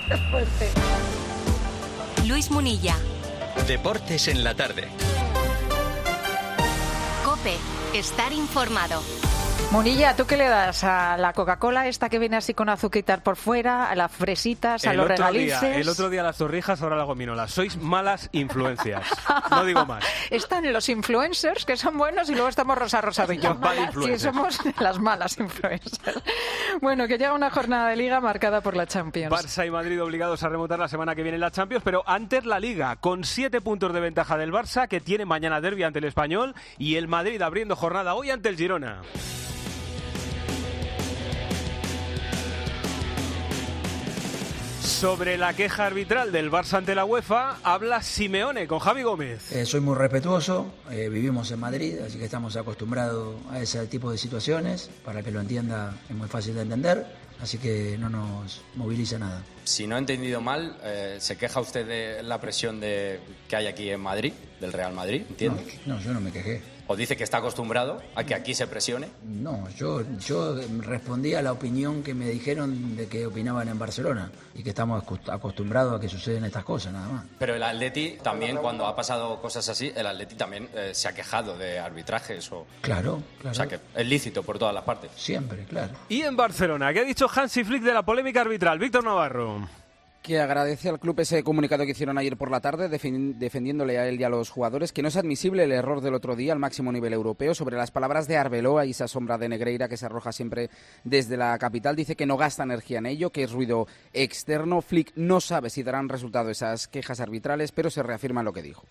fuerte. Luis Munilla. Deportes en la tarde. COPE. Estar informado. Munilla, ¿tú qué le das a la Coca-Cola esta que viene así con azuquitar por fuera, a las fresitas, a los regalices? El otro día las torrijas, ahora las gominolas. Sois malas influencias. No digo más. Están los influencers, que son buenos, y luego estamos Rosa Rosadillo. Sí, somos las malas influencers. Bueno, que llega una jornada de Liga marcada por la Champions. Barça y Madrid obligados a remontar la semana que viene en la Champions, pero antes la Liga, con 7 puntos de ventaja del Barça, que tiene mañana derbi ante el Español, y el Madrid abriendo jornada hoy ante el Girona. Sobre la queja arbitral del Barça ante la UEFA, habla Simeone con Javi Gómez. Soy muy respetuoso, vivimos en Madrid, así que estamos acostumbrados a ese tipo de situaciones. Para que lo entienda es muy fácil de entender, así que no nos moviliza nada. Si no he entendido mal, ¿se queja usted de la presión que hay aquí en Madrid, del Real Madrid? ¿Entiende? No, yo no me quejé. ¿O dice que está acostumbrado a que aquí se presione? No, yo respondí a la opinión que me dijeron de que opinaban en Barcelona y que estamos acostumbrados a que suceden estas cosas, nada más. Pero el Atleti también, cuando ha pasado cosas así, el Atleti también se ha quejado de arbitrajes. Claro. O sea que es lícito por todas las partes. Siempre, claro. Y en Barcelona, ¿qué ha dicho Hansi Flick de la polémica arbitral? Víctor Navarro. Que agradece al club ese comunicado que hicieron ayer por la tarde, defendiéndole a él y a los jugadores, que no es admisible el error del otro día al máximo nivel europeo. Sobre las palabras de Arbeloa y esa sombra de Negreira que se arroja siempre desde la capital, dice que no gasta energía en ello, que es ruido externo. Flick no sabe si darán resultado esas quejas arbitrales, pero se reafirma en lo que dijo.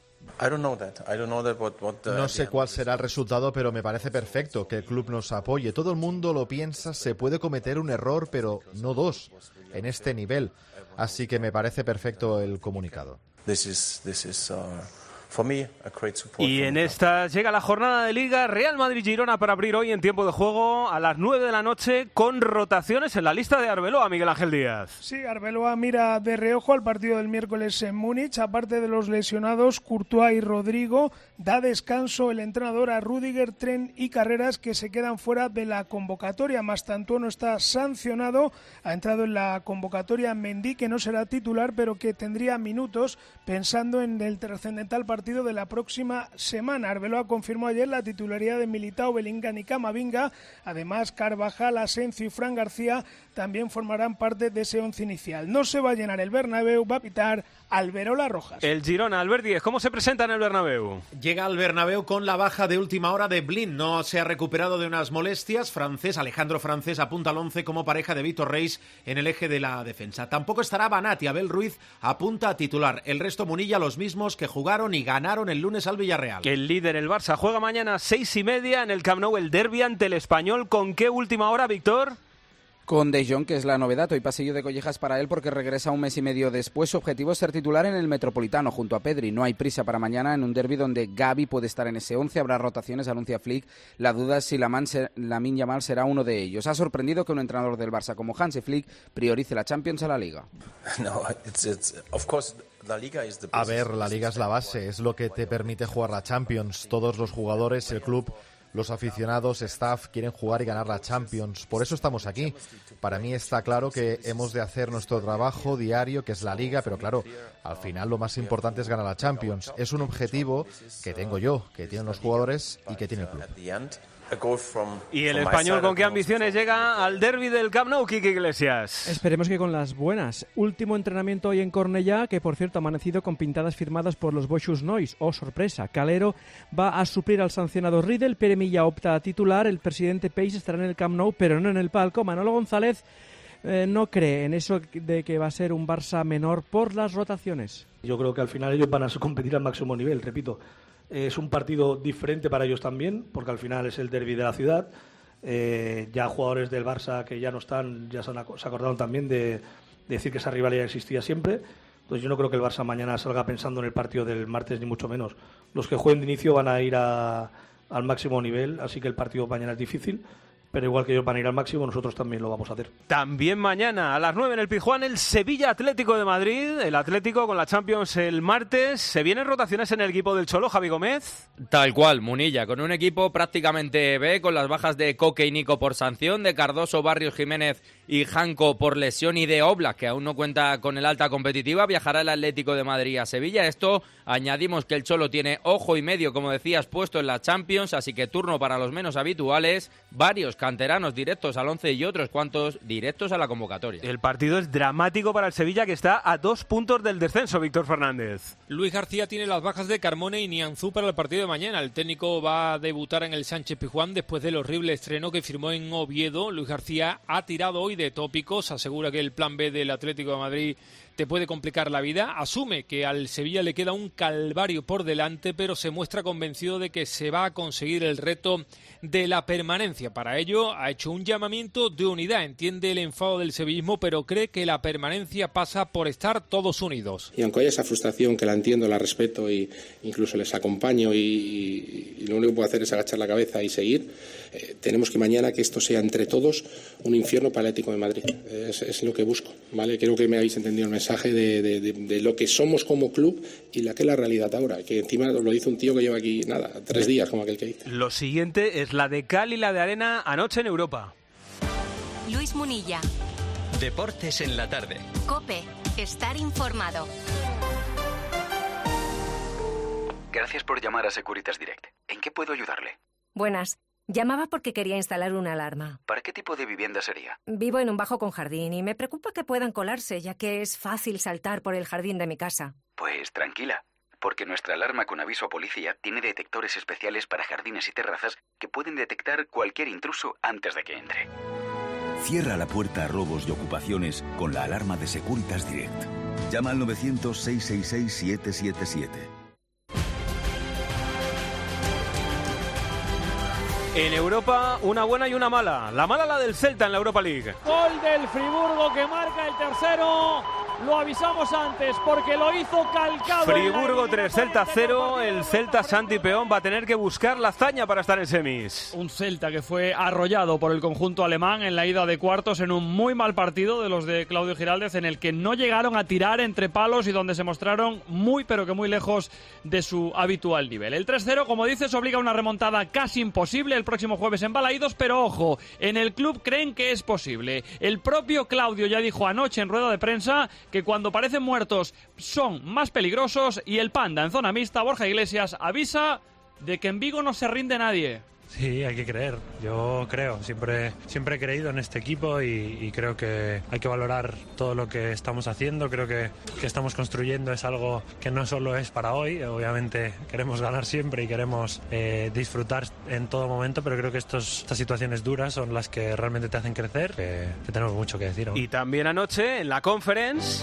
No sé cuál será el resultado, pero me parece perfecto que el club nos apoye. Todo el mundo lo piensa, se puede cometer un error, pero no dos, en este nivel. Así que me parece perfecto el comunicado. Y en esta llega la jornada de Liga Real Madrid-Girona para abrir hoy en tiempo de juego a las 9 de la noche con rotaciones en la lista de Arbeloa, Miguel Ángel Díaz. Sí, Arbeloa mira de reojo al partido del miércoles en Múnich. Aparte de los lesionados Courtois y Rodrigo, da descanso el entrenador a Rüdiger, Tren y Carreras, que se quedan fuera de la convocatoria. Mastantuono está sancionado, ha entrado en la convocatoria Mendy, que no será titular, pero que tendría minutos pensando en el trascendental partido de la próxima semana. Arbeloa confirmó ayer la titularidad de Militao, Bellingham y Camavinga. Además, Carvajal, Asensio y Fran García también formarán parte de ese once inicial. No se va a llenar el Bernabéu, va a pitar Alberola Rojas. El Girona, Albert Díez, ¿cómo se presenta en el Bernabéu? Llega al Bernabéu con la baja de última hora de Blind. No se ha recuperado de unas molestias. Alejandro Francés apunta al 11 como pareja de Vítor Reis en el eje de la defensa. Tampoco estará Banat y Abel Ruiz apunta a titular. El resto Munilla los mismos que jugaron y ganaron el lunes al Villarreal. El líder, el Barça, juega mañana a 6:30 en el Camp Nou el derbi ante el Español. ¿Con qué última hora, Víctor? Con De Jong, que es la novedad, hoy pasillo de collejas para él porque regresa un mes y medio después. Su objetivo es ser titular en el Metropolitano junto a Pedri. No hay prisa para mañana en un derbi donde Gavi puede estar en ese 11. Habrá rotaciones, anuncia Flick. La duda es si Lamine Yamal será uno de ellos. Ha sorprendido que un entrenador del Barça como Hansi Flick priorice la Champions a la Liga. A ver, la Liga es la base, es lo que te permite jugar la Champions. Todos los jugadores, el club, los aficionados, staff, quieren jugar y ganar la Champions. Por eso estamos aquí. Para mí está claro que hemos de hacer nuestro trabajo diario, que es la Liga, pero claro, al final lo más importante es ganar la Champions. Es un objetivo que tengo yo, que tienen los jugadores y que tiene el club. ¿Y el Español con qué ambiciones llega al derbi del Camp Nou, Quique Iglesias? Esperemos que con las buenas. Último entrenamiento hoy en Cornellá, que por cierto ha amanecido con pintadas firmadas por los Boixus Nois. Oh, sorpresa, Calero va a suplir al sancionado Riedel, Pere Milla opta a titular, el presidente Peix estará en el Camp Nou, pero no en el palco. Manolo González no cree en eso de que va a ser un Barça menor por las rotaciones. Yo creo que al final ellos van a competir al máximo nivel, repito. Es un partido diferente para ellos también, porque al final es el derbi de la ciudad. Ya jugadores del Barça que ya no están, ya se acordaron también de decir que esa rivalidad existía siempre. Entonces yo no creo que el Barça mañana salga pensando en el partido del martes, ni mucho menos. Los que jueguen de inicio van a ir al máximo nivel, así que el partido mañana es difícil. pero igual que ellos van a ir al máximo, nosotros también lo vamos a hacer. También mañana a las 9 en el Pizjuán el Sevilla Atlético de Madrid, el Atlético con la Champions el martes. ¿Se vienen rotaciones en el equipo del Cholo, Javi Gómez? Tal cual, Munilla, con un equipo prácticamente B, con las bajas de Coque y Nico por sanción, de Cardoso, Barrios, Jiménez y Janco por lesión, y de Oblak, que aún no cuenta con el alta competitiva. Viajará el Atlético de Madrid a Sevilla. Esto añadimos que el Cholo tiene ojo y medio, como decías, puesto en la Champions, así que turno para los menos habituales, varios canteranos directos al 11 y otros cuantos directos a la convocatoria. El partido es dramático para el Sevilla, que está a 2 puntos del descenso, Víctor Fernández. Luis García tiene las bajas de Carmona y Nianzú para el partido de mañana. El técnico va a debutar en el Sánchez Pizjuán después del horrible estreno que firmó en Oviedo. Luis García ha tirado hoy de tópicos, asegura que el plan B del Atlético de Madrid te puede complicar la vida, asume que al Sevilla le queda un calvario por delante, pero se muestra convencido de que se va a conseguir el reto de la permanencia. Para ello ha hecho un llamamiento de unidad, entiende el enfado del sevillismo, pero cree que la permanencia pasa por estar todos unidos. Y aunque haya esa frustración, que la entiendo, la respeto y incluso les acompaño y lo único que puedo hacer es agachar la cabeza y seguir, tenemos que mañana que esto sea entre todos un infierno para el Atlético de Madrid. Es lo que busco, ¿vale? Creo que me habéis entendido el mensaje de lo que somos como club y la que es la realidad ahora, que encima lo dice un tío que lleva aquí, 3 días, como aquel que dice. Lo siguiente es la de cal y la de arena anoche en Europa. Luis Munilla. Deportes en la tarde. COPE. Estar informado. Gracias por llamar a Securitas Direct. ¿En qué puedo ayudarle? Buenas. Llamaba porque quería instalar una alarma. ¿Para qué tipo de vivienda sería? Vivo en un bajo con jardín y me preocupa que puedan colarse, ya que es fácil saltar por el jardín de mi casa. Pues tranquila, porque nuestra alarma con aviso a policía tiene detectores especiales para jardines y terrazas que pueden detectar cualquier intruso antes de que entre. Cierra la puerta a robos y ocupaciones con la alarma de Securitas Direct. Llama al 900-666-777. En Europa, una buena y una mala. La mala, la del Celta en la Europa League. Gol del Friburgo que marca el tercero. Lo avisamos antes porque lo hizo calcado. Friburgo 3, Celta 0. El Celta Santi Peón va a tener que buscar la hazaña para estar en semis. Un Celta que fue arrollado por el conjunto alemán en la ida de cuartos en un muy mal partido de los de Claudio Giraldez, en el que no llegaron a tirar entre palos y donde se mostraron muy pero que muy lejos de su habitual nivel. El 3-0, como dices, obliga a una remontada casi imposible el próximo jueves en Balaídos, pero ojo, en el club creen que es posible. El propio Claudio ya dijo anoche en rueda de prensa que cuando parecen muertos son más peligrosos, y el Panda en zona mixta, Borja Iglesias, avisa de que en Vigo no se rinde nadie. Sí, hay que creer. Yo creo, siempre he creído en este equipo y creo que hay que valorar todo lo que estamos haciendo. Creo que estamos construyendo es algo que no solo es para hoy. Obviamente queremos ganar siempre y queremos disfrutar en todo momento, pero creo que estas situaciones duras son las que realmente te hacen crecer, que tenemos mucho que decir aún. Y también anoche en la Conference,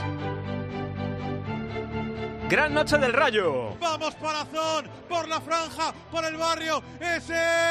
gran noche del Rayo. Vamos, Palazón, por la franja, por el barrio. ¡Ese!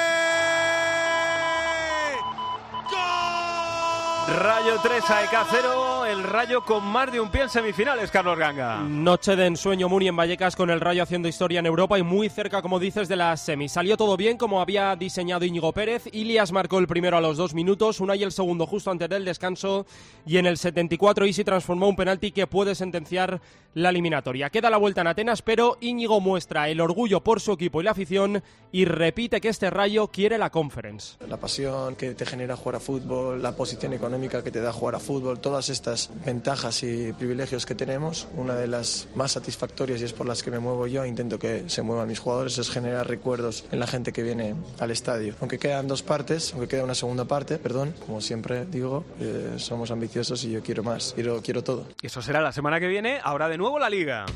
¡Gol! Rayo 3, AEK 0, el Rayo con más de un pie en semifinales, Carlos Ganga. Noche de ensueño Muni en Vallecas, con el Rayo haciendo historia en Europa y muy cerca, como dices, de las semis. Salió todo bien, como había diseñado Íñigo Pérez. Ilias marcó el primero a los 2 minutos, Unai el segundo justo antes del descanso, y en el 74 Isi transformó un penalti que puede sentenciar la eliminatoria. Queda la vuelta en Atenas, pero Íñigo muestra el orgullo por su equipo y la afición y repite que este Rayo quiere la Conference. La pasión que te genera jugar a fútbol, la posición económica que te da jugar a fútbol, todas estas ventajas y privilegios que tenemos, una de las más satisfactorias, y es por las que me muevo yo, intento que se muevan mis jugadores, es generar recuerdos en la gente que viene al estadio. Aunque quedan una segunda parte, como siempre digo, somos ambiciosos y yo quiero más, quiero todo. Eso será la semana que viene. Ahora de nuevo la Liga.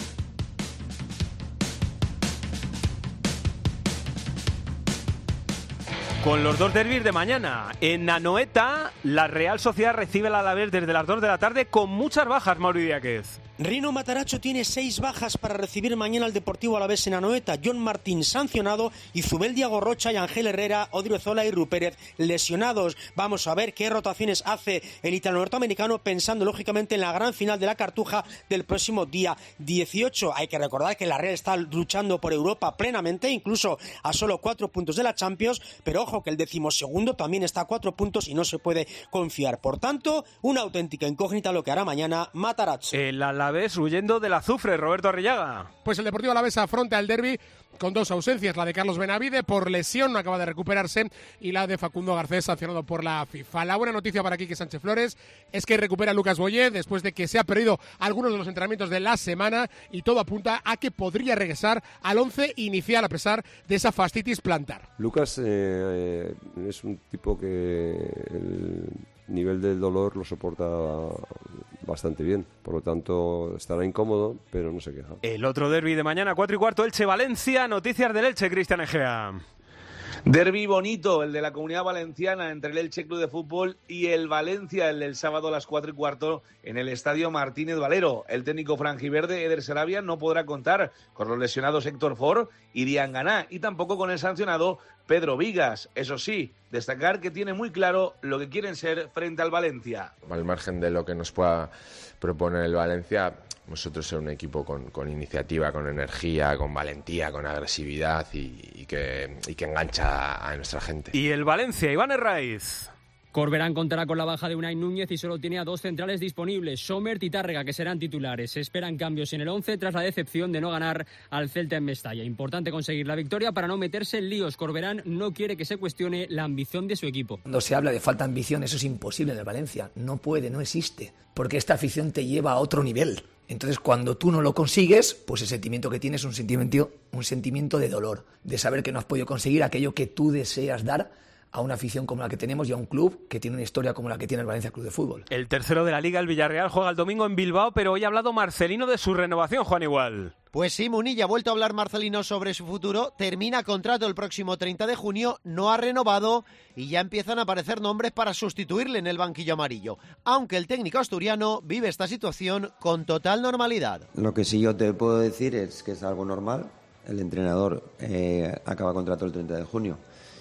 Con los dos derbis de mañana. En Anoeta, la Real Sociedad recibe al Alavés desde las 2 de la tarde con muchas bajas, Mauro Idiáquez. Rino Matarazzo tiene 6 bajas para recibir mañana al Deportivo Alavés en Anoeta. John Martín sancionado y Zubeldia Gorrocha y Ángel Herrera, Odriozola y Rupérez lesionados. Vamos a ver qué rotaciones hace el italo-norteamericano pensando lógicamente en la gran final de la Cartuja del próximo día 18. Hay que recordar que la Real está luchando por Europa plenamente, incluso a solo 4 puntos de la Champions, pero ojo que el 12º también está a 4 puntos y no se puede confiar. Por tanto, una auténtica incógnita lo que hará mañana Matarazzo. El Alavés huyendo del azufre, Roberto Arrillaga. Pues el Deportivo Alavés afronta el derbi con 2 ausencias, la de Carlos Benavide por lesión, no acaba de recuperarse, y la de Facundo Garcés, sancionado por la FIFA. La buena noticia para Quique Sánchez Flores es que recupera a Lucas Boyé después de que se ha perdido algunos de los entrenamientos de la semana, y todo apunta a que podría regresar al 11 inicial a pesar de esa fascitis plantar. Lucas es un tipo que el nivel del dolor lo soporta bastante bien, por lo tanto estará incómodo, pero no se queja. El otro derbi de mañana, 4:15, Elche-Valencia. Noticias del Elche, Cristian Egea. Derbi bonito, el de la Comunidad Valenciana entre el Elche Club de Fútbol y el Valencia, el del sábado a las 4:15 en el Estadio Martínez Valero. El técnico franjiverde, Eder Sarabia, no podrá contar con los lesionados Héctor Ford y Diangana, y tampoco con el sancionado Pedro Vigas. Eso sí, destacar que tiene muy claro lo que quieren ser frente al Valencia. Al margen de lo que nos pueda proponer el Valencia, nosotros ser un equipo con iniciativa, con energía, con valentía, con agresividad y que engancha a nuestra gente. Y el Valencia, Iván Herraiz. Corberán contará con la baja de Unai Núñez y solo tiene a 2 centrales disponibles, Sommer y Tárrega, que serán titulares. Se esperan cambios en el 11 tras la decepción de no ganar al Celta en Mestalla. Importante conseguir la victoria para no meterse en líos. Corberán no quiere que se cuestione la ambición de su equipo. Cuando se habla de falta de ambición, eso es imposible en el Valencia. No puede, no existe, porque esta afición te lleva a otro nivel. Entonces, cuando tú no lo consigues, pues el sentimiento que tienes es un sentimiento de dolor, de saber que no has podido conseguir aquello que tú deseas dar a una afición como la que tenemos y a un club que tiene una historia como la que tiene el Valencia Club de Fútbol. El tercero de la Liga, el Villarreal, juega el domingo en Bilbao, pero hoy ha hablado Marcelino de su renovación, Juan Igual. Pues sí, Munilla, ha vuelto a hablar Marcelino sobre su futuro, termina contrato el próximo 30 de junio, no ha renovado y ya empiezan a aparecer nombres para sustituirle en el banquillo amarillo, aunque el técnico asturiano vive esta situación con total normalidad. Lo que sí yo te puedo decir es que es algo normal, el entrenador acaba contrato el 30 de junio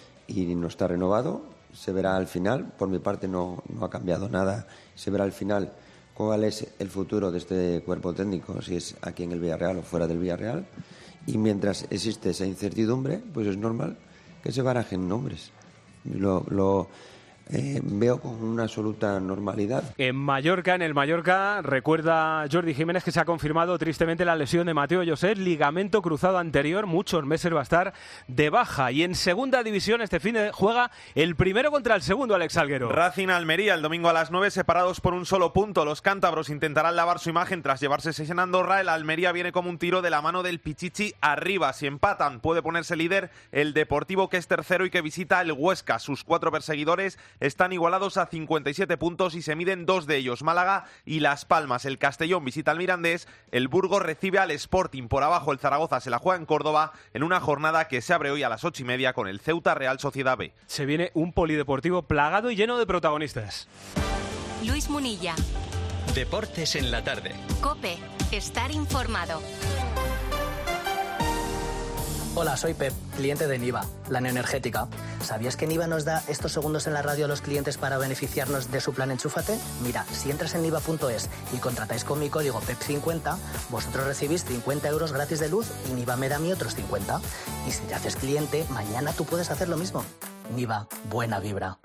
y no está renovado, se verá al final, por mi parte no ha cambiado nada, se verá al final cuál es el futuro de este cuerpo técnico, si es aquí en el Villarreal o fuera del Villarreal, y mientras existe esa incertidumbre, pues es normal que se barajen nombres. Lo veo con una absoluta normalidad. En el Mallorca, recuerda Jordi Jiménez que se ha confirmado tristemente la lesión de Mateo Lloset, ligamento cruzado anterior, muchos meses va a estar de baja. Y en segunda división este fin de juega el primero contra el segundo, Alex Salguero. Racing Almería, el domingo a las 9, separados por un solo punto. Los cántabros intentarán lavar su imagen tras llevarse 6 en Andorra. El Almería viene como un tiro de la mano del Pichichi arriba. Si empatan, puede ponerse líder el Deportivo, que es tercero y que visita el Huesca. Sus 4 perseguidores están igualados a 57 puntos y se miden 2 de ellos, Málaga y Las Palmas. El Castellón visita al Mirandés, el Burgos recibe al Sporting. Por abajo el Zaragoza se la juega en Córdoba en una jornada que se abre hoy a las 8:30 con el Ceuta Real Sociedad B. Se viene un polideportivo plagado y lleno de protagonistas. Luis Munilla. Deportes en la tarde. COPE. Estar informado. Hola, soy Pep, cliente de Niva, la neoenergética. ¿Sabías que Niva nos da estos segundos en la radio a los clientes para beneficiarnos de su plan Enchúfate? Mira, si entras en niva.es y contratáis con mi código PEP50, vosotros recibís 50 euros gratis de luz y Niva me da a mí otros 50. Y si te haces cliente, mañana tú puedes hacer lo mismo. Niva, buena vibra.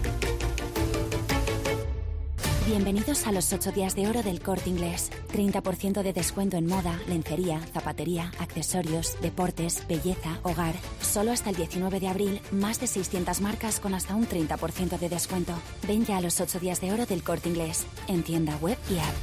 Bienvenidos a los 8 días de oro del Corte Inglés. 30% de descuento en moda, lencería, zapatería, accesorios, deportes, belleza, hogar. Solo hasta el 19 de abril, más de 600 marcas con hasta un 30% de descuento. Ven ya a los 8 días de oro del Corte Inglés, en tienda web y app.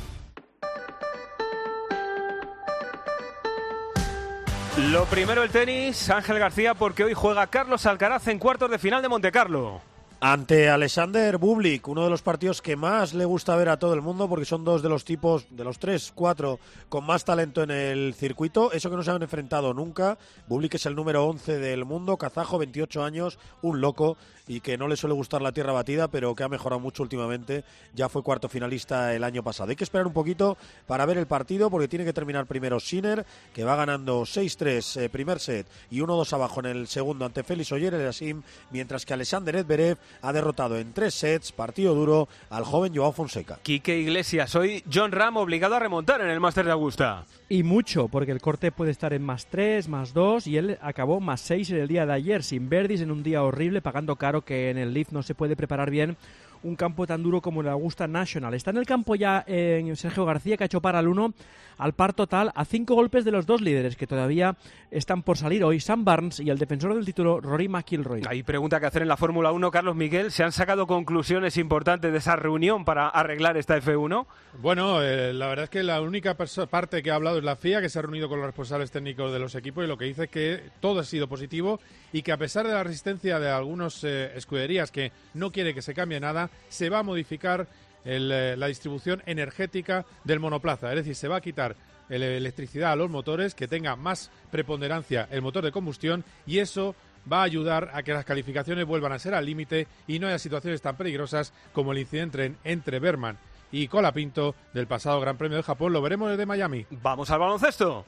Lo primero el tenis, Ángel García, porque hoy juega Carlos Alcaraz en cuartos de final de Montecarlo. Ante Alexander Bublik, uno de los partidos que más le gusta ver a todo el mundo porque son dos de los tipos, de los 3, 4, con más talento en el circuito. Eso que no se han enfrentado nunca. Bublik es el número 11 del mundo, kazajo, 28 años, un loco y que no le suele gustar la tierra batida, pero que ha mejorado mucho últimamente. Ya fue cuarto finalista el año pasado. Hay que esperar un poquito para ver el partido porque tiene que terminar primero Sinner, que va ganando 6-3 primer set y 1-2 abajo en el segundo ante Félix Auger-Aliassime, mientras que Alexander Zverev ha derrotado en 3 sets, partido duro, al joven Joao Fonseca. Quique Iglesias, hoy Jon Rahm obligado a remontar en el Máster de Augusta. Y mucho, porque el corte puede estar en +3, +2 y él acabó +6 en el día de ayer, sin birdies, en un día horrible, pagando caro que en el Leaf no se puede preparar bien un campo tan duro como el Augusta National. Está en el campo ya Sergio García, que ha hecho par al 1 al par total a 5 golpes de los dos líderes que todavía están por salir hoy, Sam Burns y el defensor del título, Rory McIlroy. Hay pregunta que hacer en la Fórmula 1, Carlos Miguel. ¿Se han sacado conclusiones importantes de esa reunión para arreglar esta F1? Bueno, la verdad es que la única parte que ha hablado es la FIA, que se ha reunido con los responsables técnicos de los equipos y lo que dice es que todo ha sido positivo y que a pesar de la resistencia de algunas escuderías que no quiere que se cambie nada, se va a modificar la distribución energética del monoplaza, es decir, se va a quitar electricidad a los motores, que tenga más preponderancia el motor de combustión y eso va a ayudar a que las calificaciones vuelvan a ser al límite y no haya situaciones tan peligrosas como el incidente entre Berman y Colapinto del pasado Gran Premio de Japón. Lo veremos desde Miami. Vamos al baloncesto.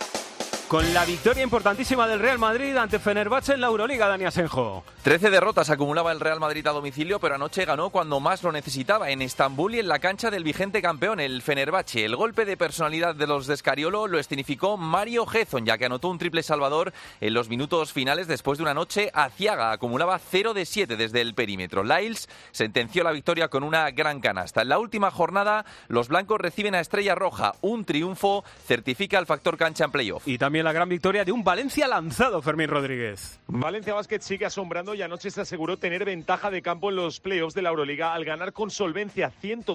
Con la victoria importantísima del Real Madrid ante Fenerbahce en la Euroliga, Dani Asenjo. 13 derrotas acumulaba el Real Madrid a domicilio, pero anoche ganó cuando más lo necesitaba, en Estambul y en la cancha del vigente campeón, el Fenerbahce. El golpe de personalidad de los de Scariolo lo escenificó Mario Hezon, ya que anotó un triple salvador en los minutos finales después de una noche aciaga. Acumulaba 0 de 7 desde el perímetro. Lyles sentenció la victoria con una gran canasta. En la última jornada, los blancos reciben a Estrella Roja. Un triunfo certifica el factor cancha en playoff. Y también la gran victoria de un Valencia lanzado, Fermín Rodríguez. Valencia Basket sigue asombrando y anoche se aseguró tener ventaja de campo en los playoffs de la Euroliga al ganar con solvencia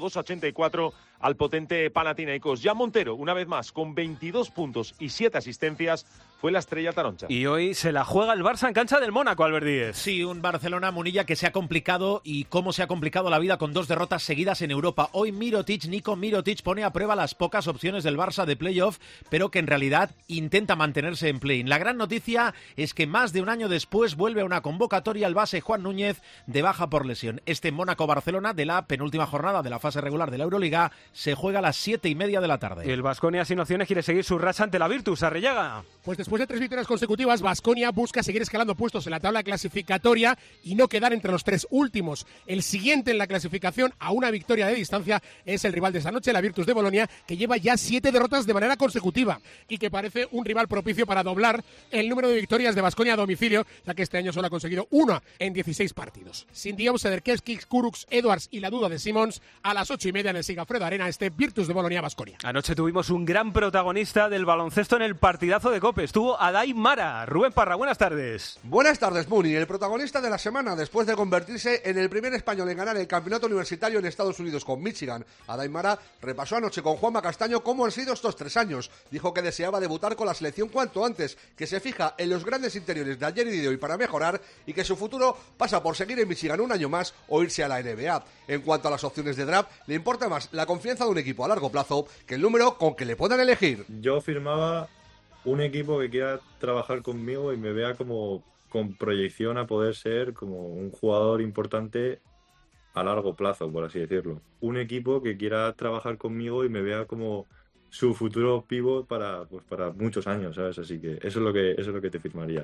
102-84 al potente Panathinaikos. Ya Montero, una vez más, con 22 puntos y 7 asistencias, fue la estrella taroncha. Y hoy se la juega el Barça en cancha del Mónaco, Albert Díez. Sí, un Barcelona-Munilla que se ha complicado y cómo se ha complicado la vida con 2 derrotas seguidas en Europa. Hoy Nico Mirotic pone a prueba las pocas opciones del Barça de playoff, pero que en realidad intenta mantenerse en play-in. La gran noticia es que más de un año después vuelve a una convocatoria el base Juan Núñez de baja por lesión. Este Mónaco-Barcelona de la penúltima jornada de la fase regular de la Euroliga se juega a las 7:30 de la tarde. El Baskonia sin opciones quiere seguir su racha ante la Virtus, Arrillaga. Pues después de 3 victorias consecutivas, Baskonia busca seguir escalando puestos en la tabla clasificatoria y no quedar entre los 3 últimos. El siguiente en la clasificación, a una victoria de distancia, es el rival de esta noche, la Virtus de Bolonia, que lleva ya 7 derrotas de manera consecutiva y que parece un rival propicio para doblar el número de victorias de Baskonia a domicilio, ya que este año solo ha conseguido 1 en 16 partidos. Sin Diop, Sederkevski, Kurucs, Edwards y la duda de Simons, a las 8:30 en el Sigafredo Arena, este Virtus de Bolonia-Baskonia. Anoche tuvimos un gran protagonista del baloncesto en el partidazo de COPE. Estuvo Adai Mara. Rubén Parra, buenas tardes. Buenas tardes, Muni. El protagonista de la semana, después de convertirse en el primer español en ganar el campeonato universitario en Estados Unidos con Michigan. Adai Mara repasó anoche con Juanma Castaño cómo han sido estos 3 años. Dijo que deseaba debutar con la selección cuanto antes, que se fija en los grandes interiores de ayer y de hoy para mejorar y que su futuro pasa por seguir en Michigan un año más o irse a la NBA. En cuanto a las opciones de draft, le importa más la confianza de un equipo a largo plazo que el número con que le puedan elegir. Yo firmaba un equipo que quiera trabajar conmigo y me vea como con proyección a poder ser como un jugador importante a largo plazo, por así decirlo. Un equipo que quiera trabajar conmigo y me vea como su futuro pivot para muchos años, ¿sabes? Así que eso es lo que te firmaría.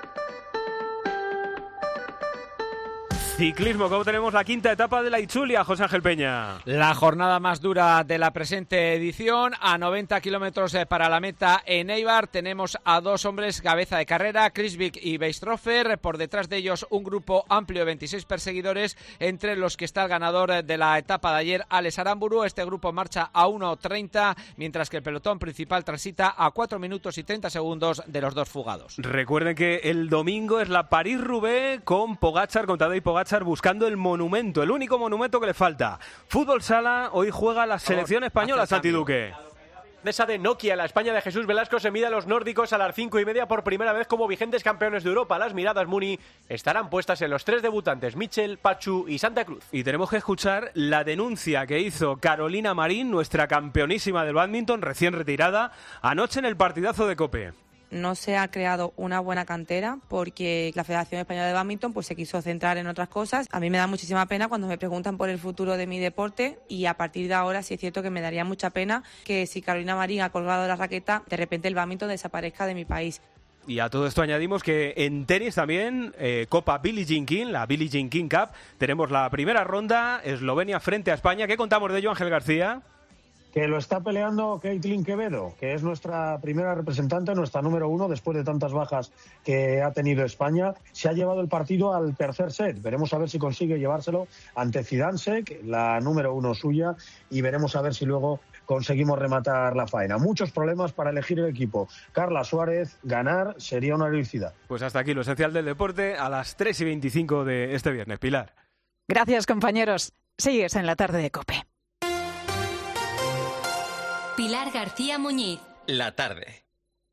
Ciclismo, ¿cómo tenemos la quinta etapa de la Itzulia, José Ángel Peña? La jornada más dura de la presente edición, a 90 kilómetros para la meta en Eibar. Tenemos a 2 hombres cabeza de carrera, Kruijswijk y Weistrofer. Por detrás de ellos un grupo amplio de 26 perseguidores, entre los que está el ganador de la etapa de ayer, Alex Aramburu. Este grupo marcha a 1:30, mientras que el pelotón principal transita a 4 minutos y 30 segundos de los 2 fugados. Recuerden que el domingo es la París-Roubaix con Pogačar, con Tadej Pogačar, buscando el monumento, el único monumento que le falta. Fútbol sala, hoy juega la selección española, Santi Duque. Esa de Nokia, la España de Jesús Velasco se mide a los nórdicos a las 5:30 por primera vez como vigentes campeones de Europa. Las miradas, Muni, estarán puestas en los 3 debutantes, Mitchell, Pachu y Santa Cruz. Y tenemos que escuchar la denuncia que hizo Carolina Marín, nuestra campeonísima del bádminton, recién retirada, anoche en el partidazo de COPE. No se ha creado una buena cantera porque la Federación Española de Bádminton pues se quiso centrar en otras cosas. A mí me da muchísima pena cuando me preguntan por el futuro de mi deporte y a partir de ahora sí es cierto que me daría mucha pena que si Carolina Marín ha colgado la raqueta, de repente el bádminton desaparezca de mi país. Y a todo esto añadimos que en tenis también, Copa Billie Jean King, la Billie Jean King Cup, tenemos la primera ronda, Eslovenia frente a España. ¿Qué contamos de ello, Ángel García? Que lo está peleando Caitlin Quevedo, que es nuestra primera representante, nuestra número 1, después de tantas bajas que ha tenido España. Se ha llevado el partido al tercer set. Veremos a ver si consigue llevárselo ante Zidansek, la número 1 suya, y veremos a ver si luego conseguimos rematar la faena. Muchos problemas para elegir el equipo. Carla Suárez, ganar sería una heroicidad. Pues hasta aquí lo esencial del deporte a las 3:25 de este viernes. Pilar. Gracias, compañeros. Sigues en la tarde de COPE. Pilar García Muñiz. La tarde.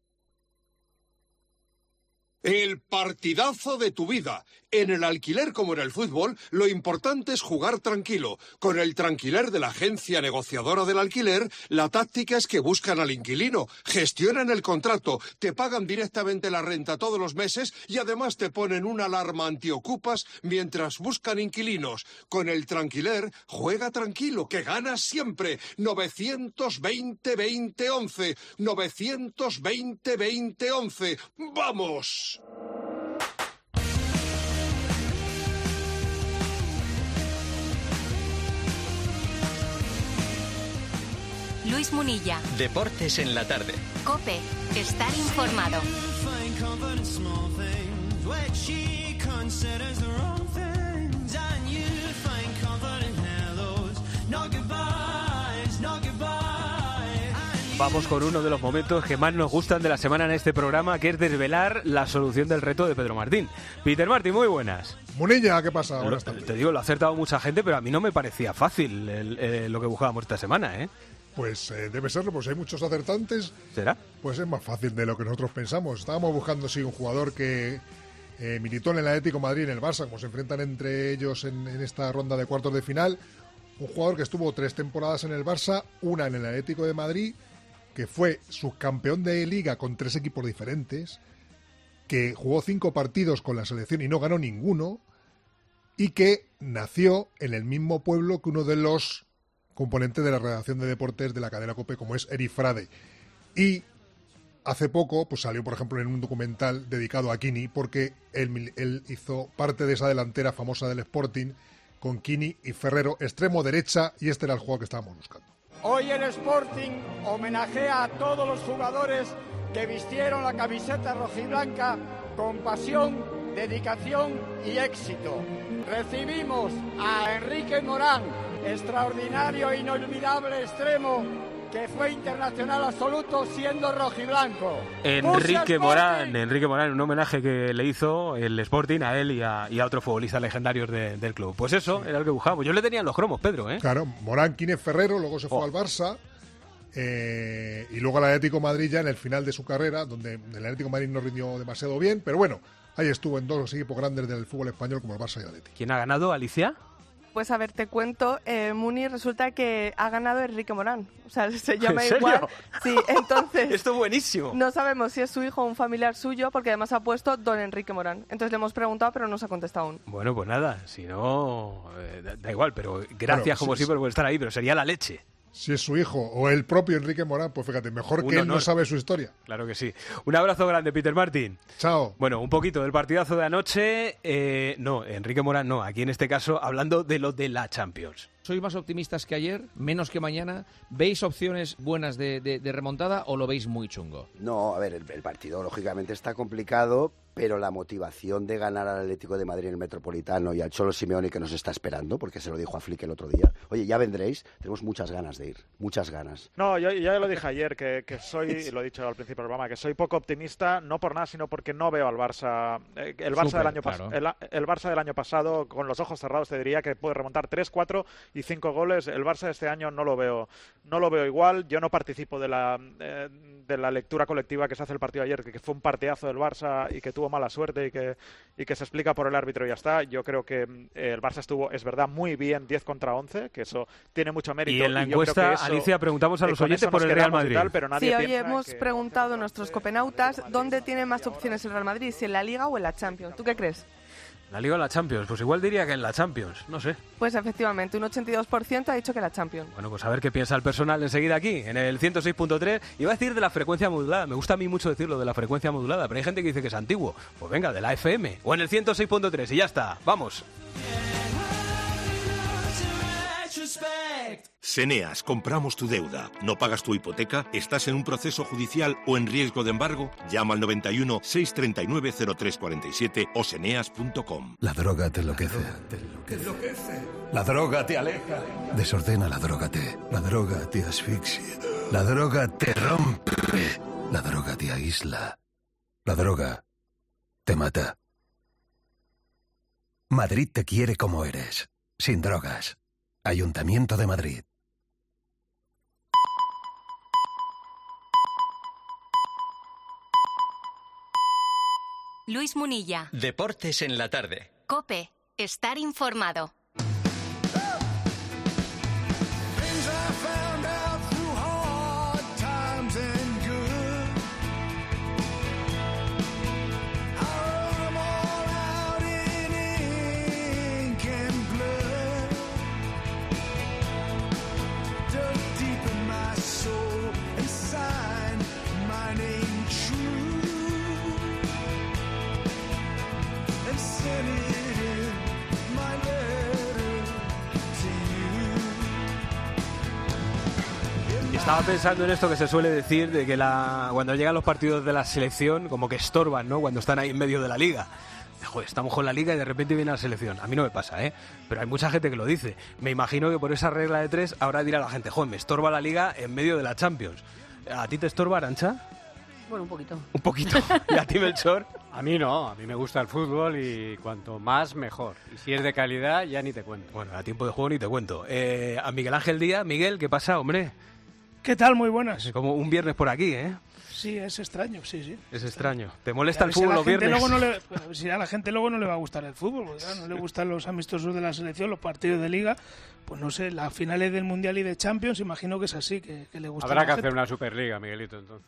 El partidazo de tu vida. En el alquiler como en el fútbol, lo importante es jugar tranquilo. Con el Tranquiler de la agencia negociadora del alquiler, la táctica es que buscan al inquilino, gestionan el contrato, te pagan directamente la renta todos los meses y además te ponen una alarma antiocupas mientras buscan inquilinos. Con el Tranquiler, juega tranquilo, que ganas siempre. 920-2011. 920-2011. ¡Vamos! Luis Munilla. Deportes en la tarde. COPE. Estar informado. Vamos con uno de los momentos que más nos gustan de la semana en este programa, que es desvelar la solución del reto de Pedro Martín. Peter Martín, muy buenas. Munilla, ¿qué pasa? Te digo, lo ha acertado mucha gente, pero a mí no me parecía fácil lo que buscábamos esta semana, ¿eh? Pues debe serlo, pues hay muchos acertantes. ¿Será? Pues es más fácil de lo que nosotros pensamos. Estábamos buscando, sí, un jugador que militó en el Atlético de Madrid y en el Barça, como se enfrentan entre ellos en esta ronda de cuartos de final. Un jugador que estuvo 3 temporadas en el Barça, una en el Atlético de Madrid, que fue subcampeón de Liga con 3 equipos diferentes, que jugó 5 partidos con la selección y no ganó ninguno, y que nació en el mismo pueblo que uno de los componentes de la redacción de deportes de la cadena COPE, como es Eric Frade. Y hace poco pues salió, por ejemplo, en un documental dedicado a Kini, porque él hizo parte de esa delantera famosa del Sporting con Kini y Ferrero, extremo derecha, y este era el jugador que estábamos buscando. Hoy el Sporting homenajea a todos los jugadores que vistieron la camiseta rojiblanca con pasión, dedicación y éxito. Recibimos a Enrique Morán, extraordinario e inolvidable extremo que fue internacional absoluto siendo rojiblanco. Enrique Morán, un homenaje que le hizo el Sporting a él y a otros futbolistas legendarios del club. Pues eso era lo que buscábamos. Yo le tenía en los cromos, Pedro, ¿eh? Claro, Morán, Quínez, Ferrero, luego se fue al Barça y luego al Atlético de Madrid ya en el final de su carrera, donde el Atlético de Madrid no rindió demasiado bien, pero bueno, ahí estuvo en 2 equipos grandes del fútbol español como el Barça y el Atlético. ¿Quién ha ganado, Alicia? Pues a ver, te cuento, Muni, resulta que ha ganado Enrique Morán. O sea, se llama ¿En serio? igual. Sí, entonces... Esto es buenísimo. No sabemos si es su hijo o un familiar suyo, porque además ha puesto Don Enrique Morán. Entonces le hemos preguntado, pero no se ha contestado aún. Bueno, pues nada, si no, da igual, pero gracias claro, como siempre por estar ahí, pero sería la leche. Si es su hijo o el propio Enrique Morán, pues fíjate, mejor que él no sabe su historia. Claro que sí. Un abrazo grande, Peter Martín. Chao. Bueno, un poquito del partidazo de anoche. No, Enrique Morán no. Aquí en este caso, hablando de lo de la Champions. ¿Sois más optimistas que ayer, menos que mañana? ¿Veis opciones buenas de remontada o lo veis muy chungo? No, a ver, el partido lógicamente está complicado, pero la motivación de ganar al Atlético de Madrid en el Metropolitano y al Cholo Simeone, que nos está esperando, porque se lo dijo a Flick el otro día, oye, ya vendréis, tenemos muchas ganas de ir, muchas ganas. No, yo ya lo dije ayer, que soy, lo he dicho al principio del programa, que soy poco optimista, no por nada, sino porque no veo al Barça. El Barça del año pasado, con los ojos cerrados, te diría que puede remontar 3-4 y 5 goles. El Barça este año no lo veo igual. Yo no participo de la lectura colectiva que se hace el partido ayer, que fue un partidazo del Barça y que tuvo mala suerte y que se explica por el árbitro y ya está. Yo creo que el Barça estuvo, es verdad, muy bien 10 contra 11, que eso tiene mucho mérito. Y en la encuesta, Alicia, preguntamos a los oyentes por el Real Madrid. Sí, hoy hemos preguntado a nuestros copenautas dónde tiene más opciones el Real Madrid, si en la Liga o en la Champions. ¿Tú qué crees? La Liga o la Champions, pues igual diría que en la Champions, no sé. Pues efectivamente, un 82% ha dicho que la Champions. Bueno, pues a ver qué piensa el personal enseguida aquí, en el 106.3. Iba a decir de la frecuencia modulada, me gusta a mí mucho decirlo de la frecuencia modulada, pero hay gente que dice que es antiguo. Pues venga, de la FM, o en el 106.3 y ya está, vamos. Seneas, compramos tu deuda. ¿No pagas tu hipoteca? ¿Estás en un proceso judicial o en riesgo de embargo? Llama al 91 639 0347 o seneas.com. La droga te enloquece. La droga te aleja. Desordena la droga La droga te asfixia. La droga te rompe. La droga te aísla. La droga te mata. Madrid te quiere como eres. Sin drogas. Ayuntamiento de Madrid. Luis Munilla. Deportes en la tarde. COPE. Estar informado. Estaba pensando en esto que se suele decir de que cuando llegan los partidos de la selección como que estorban, ¿no? Cuando están ahí en medio de la liga. Joder, estamos con la liga y de repente viene la selección. A mí no me pasa, ¿eh? Pero hay mucha gente que lo dice. Me imagino que por esa regla de 3 ahora dirá la gente, joder, me estorba la liga en medio de la Champions. ¿A ti te estorba, Arantxa? Bueno, un poquito. Un poquito. ¿Y a ti, Melchor? A mí no, a mí me gusta el fútbol y cuanto más, mejor. Y si es de calidad, ya ni te cuento. Bueno, a tiempo de juego ni te cuento. A Miguel Ángel Díaz. Miguel, ¿qué pasa, hombre? ¿Qué tal? Muy buenas. Como un viernes por aquí, ¿eh? Sí, es extraño, sí. Es extraño. ¿Te molesta el fútbol los viernes? Si a la gente luego no le va a gustar el fútbol, porque no le gustan los amistosos de la selección, los partidos de liga, pues no sé, las finales del Mundial y de Champions, imagino que es así, que le gusta. Habrá que hacer una Superliga, Miguelito, entonces.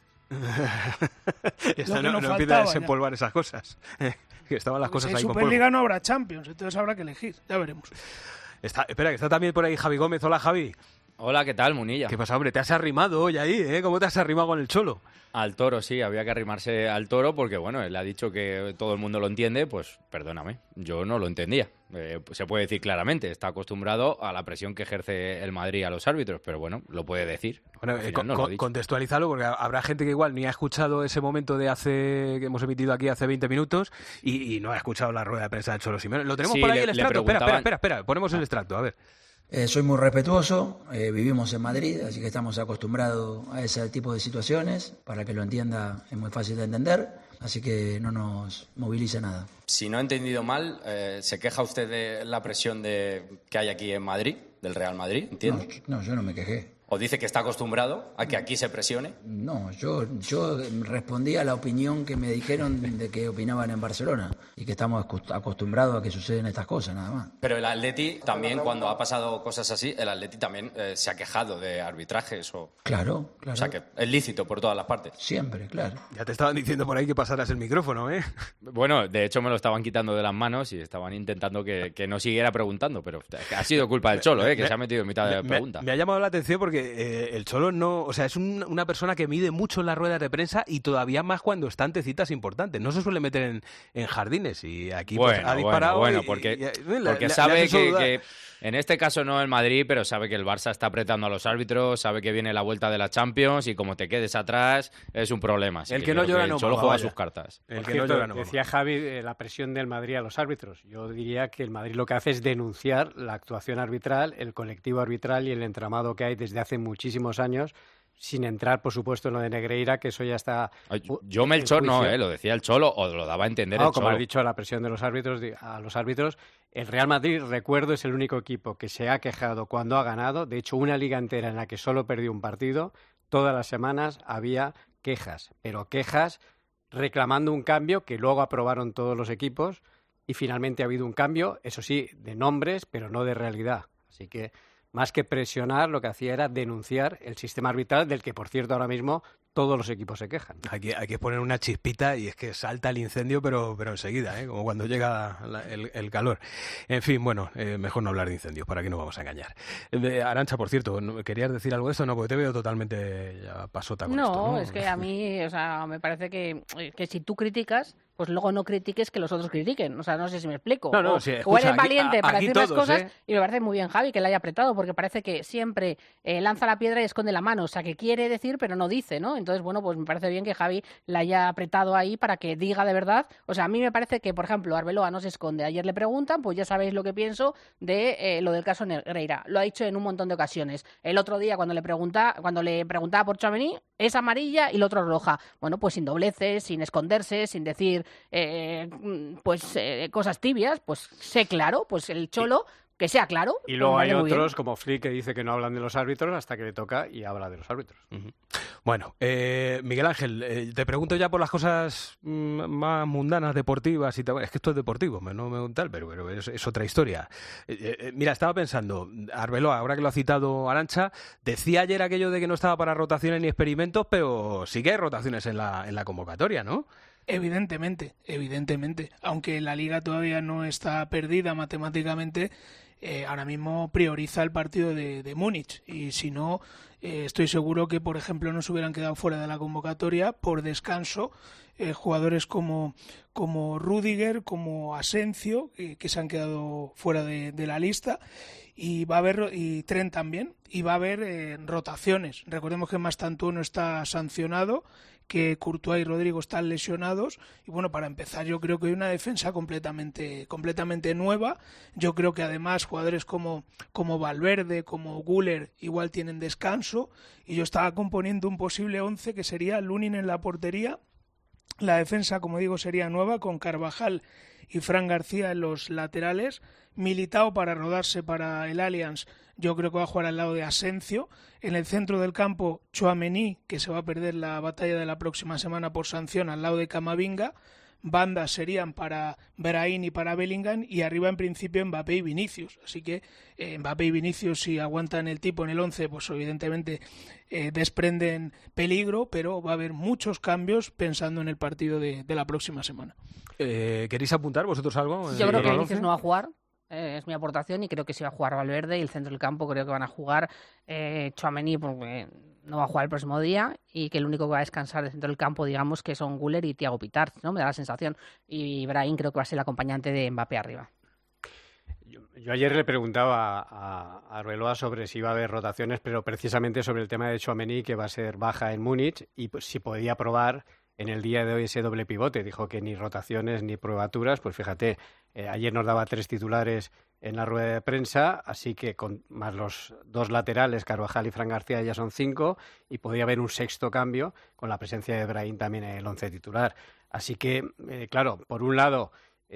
No empieza a desempolvar esas cosas. Que estaban las cosas ahí con polvo. En Superliga no habrá Champions, entonces habrá que elegir, ya veremos. Espera, que está también por ahí Javi Gómez. Hola, Javi. Hola, ¿qué tal, Munilla? ¿Qué pasa, hombre? Te has arrimado hoy ahí, ¿eh? ¿Cómo te has arrimado con el Cholo? Al toro, sí, había que arrimarse al toro porque, bueno, él ha dicho que todo el mundo lo entiende, pues perdóname, yo no lo entendía. Se puede decir claramente, está acostumbrado a la presión que ejerce el Madrid a los árbitros, pero bueno, lo puede decir. Bueno, contextualízalo porque habrá gente que igual ni ha escuchado ese momento que hemos emitido aquí hace 20 minutos y no ha escuchado la rueda de prensa del Cholo Simeone. Lo tenemos por ahí el extracto. Espera, ponemos el extracto, a ver. Soy muy respetuoso, vivimos en Madrid, así que estamos acostumbrados a ese tipo de situaciones. Para que lo entienda es muy fácil de entender, así que no nos movilice nada. Si no he entendido mal, ¿se queja usted de la presión que hay aquí en Madrid, del Real Madrid, entiendo? No, yo no me quejé. ¿O dice que está acostumbrado a que aquí se presione? No, yo respondí a la opinión que me dijeron de que opinaban en Barcelona y que estamos acostumbrados a que suceden estas cosas, nada más. Pero el Atleti también, cuando ha pasado cosas así, el Atleti también se ha quejado de arbitrajes o... Claro. O sea, que es lícito por todas las partes. Siempre, claro. Ya te estaban diciendo por ahí que pasaras el micrófono, ¿eh? Bueno, de hecho me lo estaban quitando de las manos y estaban intentando que no siguiera preguntando, pero ha sido culpa del Cholo, que se ha metido en mitad de la pregunta. Me ha llamado la atención porque el Cholo no, o sea, es una persona que mide mucho en las ruedas de prensa y todavía más cuando está ante citas importantes. No se suele meter en jardines y aquí pues, ha disparado. Porque sabe que en este caso no el Madrid, pero sabe que el Barça está apretando a los árbitros, sabe que viene la vuelta de la Champions y como te quedes atrás es un problema. El que no llora no Solo juega sus cartas. El que no llora no. Decía Javi la presión del Madrid a los árbitros. Yo diría que el Madrid lo que hace es denunciar la actuación arbitral, el colectivo arbitral y el entramado que hay desde hace muchísimos años sin entrar, por supuesto, en lo de Negreira, que eso ya está... Yo Melchor no, lo decía el Cholo, o lo daba a entender el Cholo. Como has dicho, la presión de los árbitros, a los árbitros. El Real Madrid, recuerdo, es el único equipo que se ha quejado cuando ha ganado. De hecho, una liga entera en la que solo perdió un partido, todas las semanas había quejas, pero quejas reclamando un cambio que luego aprobaron todos los equipos y finalmente ha habido un cambio, eso sí, de nombres, pero no de realidad. Así que más que presionar, lo que hacía era denunciar el sistema arbitral del que, por cierto, ahora mismo todos los equipos se quejan. Hay que poner una chispita y es que salta el incendio, pero enseguida, como cuando llega el calor. En fin, bueno, mejor no hablar de incendios, para que no vamos a engañar. Arantxa, por cierto, ¿querías decir algo de esto? No, porque te veo totalmente ya pasota con esto, ¿no? Es que a mí, me parece que si tú criticas, pues luego no critiques que los otros critiquen. O sea, no sé si me explico. No, sí, escucha, o eres valiente para decir todos, las cosas, y me parece muy bien, Javi, que le haya apretado, porque parece que siempre lanza la piedra y esconde la mano. O sea, que quiere decir, pero no dice, ¿no? Entonces, bueno, pues me parece bien que Javi la haya apretado ahí para que diga de verdad. O sea, a mí me parece que, por ejemplo, Arbeloa no se esconde. Ayer le preguntan, pues ya sabéis lo que pienso de lo del caso Negreira. Lo ha dicho en un montón de ocasiones. El otro día, cuando le preguntaba por Tchouaméni, es amarilla y el otro roja. Bueno, pues sin dobleces, sin esconderse, sin decir cosas tibias, pues sé claro, pues el Cholo... Que sea claro. Y luego hay otros, como Flick, que dice que no hablan de los árbitros hasta que le toca y habla de los árbitros. Bueno, Miguel Ángel, te pregunto ya por las cosas más mundanas, deportivas y tal. Es que esto es deportivo, no me tal, pero es otra historia. Mira, estaba pensando, Arbeloa, ahora que lo ha citado Arantxa, decía ayer aquello de que no estaba para rotaciones ni experimentos, pero sí que hay rotaciones en la convocatoria, ¿no? Evidentemente. Aunque la Liga todavía no está perdida matemáticamente, ahora mismo prioriza el partido de Múnich. Y si no, estoy seguro que, por ejemplo, no se hubieran quedado fuera de la convocatoria por descanso jugadores como Rüdiger, como Asensio, que se han quedado fuera de la lista. Y va a haber, y Trent también, y va a haber rotaciones. Recordemos que Mastantuono está sancionado, que Courtois y Rodrigo están lesionados, y bueno, para empezar yo creo que hay una defensa completamente nueva. Yo creo que además jugadores como Valverde, como Güler igual tienen descanso, y yo estaba componiendo un posible 11 que sería Lunin en la portería. La defensa, como digo, sería nueva, con Carvajal y Fran García en los laterales. Militao para rodarse para el Allianz, yo creo que va a jugar al lado de Asensio. En el centro del campo, Tchouaméni, que se va a perder la batalla de la próxima semana por sanción, al lado de Camavinga. Bandas serían para Brahim y para Bellingham, y arriba en principio Mbappé y Vinicius. Así que Mbappé y Vinicius, si aguantan el tipo en el 11, pues evidentemente desprenden peligro, pero va a haber muchos cambios pensando en el partido de la próxima semana. ¿Queréis apuntar vosotros algo? Yo creo que Vinicius no va a jugar. Es mi aportación, y creo que sí va a jugar Valverde, y el centro del campo creo que van a jugar Tchouaméni, porque no va a jugar el próximo día, y que el único que va a descansar del centro del campo, digamos, que son Güler y Thiago Pitart, ¿no? Me da la sensación. Y Brahim creo que va a ser el acompañante de Mbappé arriba. Yo ayer le preguntaba a Arbeloa sobre si iba a haber rotaciones, pero precisamente sobre el tema de Tchouaméni, que va a ser baja en Múnich, y pues, si podía probar en el día de hoy ese doble pivote. Dijo que ni rotaciones ni probaturas. Pues fíjate, ayer nos daba 3 titulares en la rueda de prensa, así que con más los 2 laterales, Carvajal y Fran García, ya son 5, y podía haber un sexto cambio con la presencia de Brahim también en el 11 titular. Así que, claro, por un lado,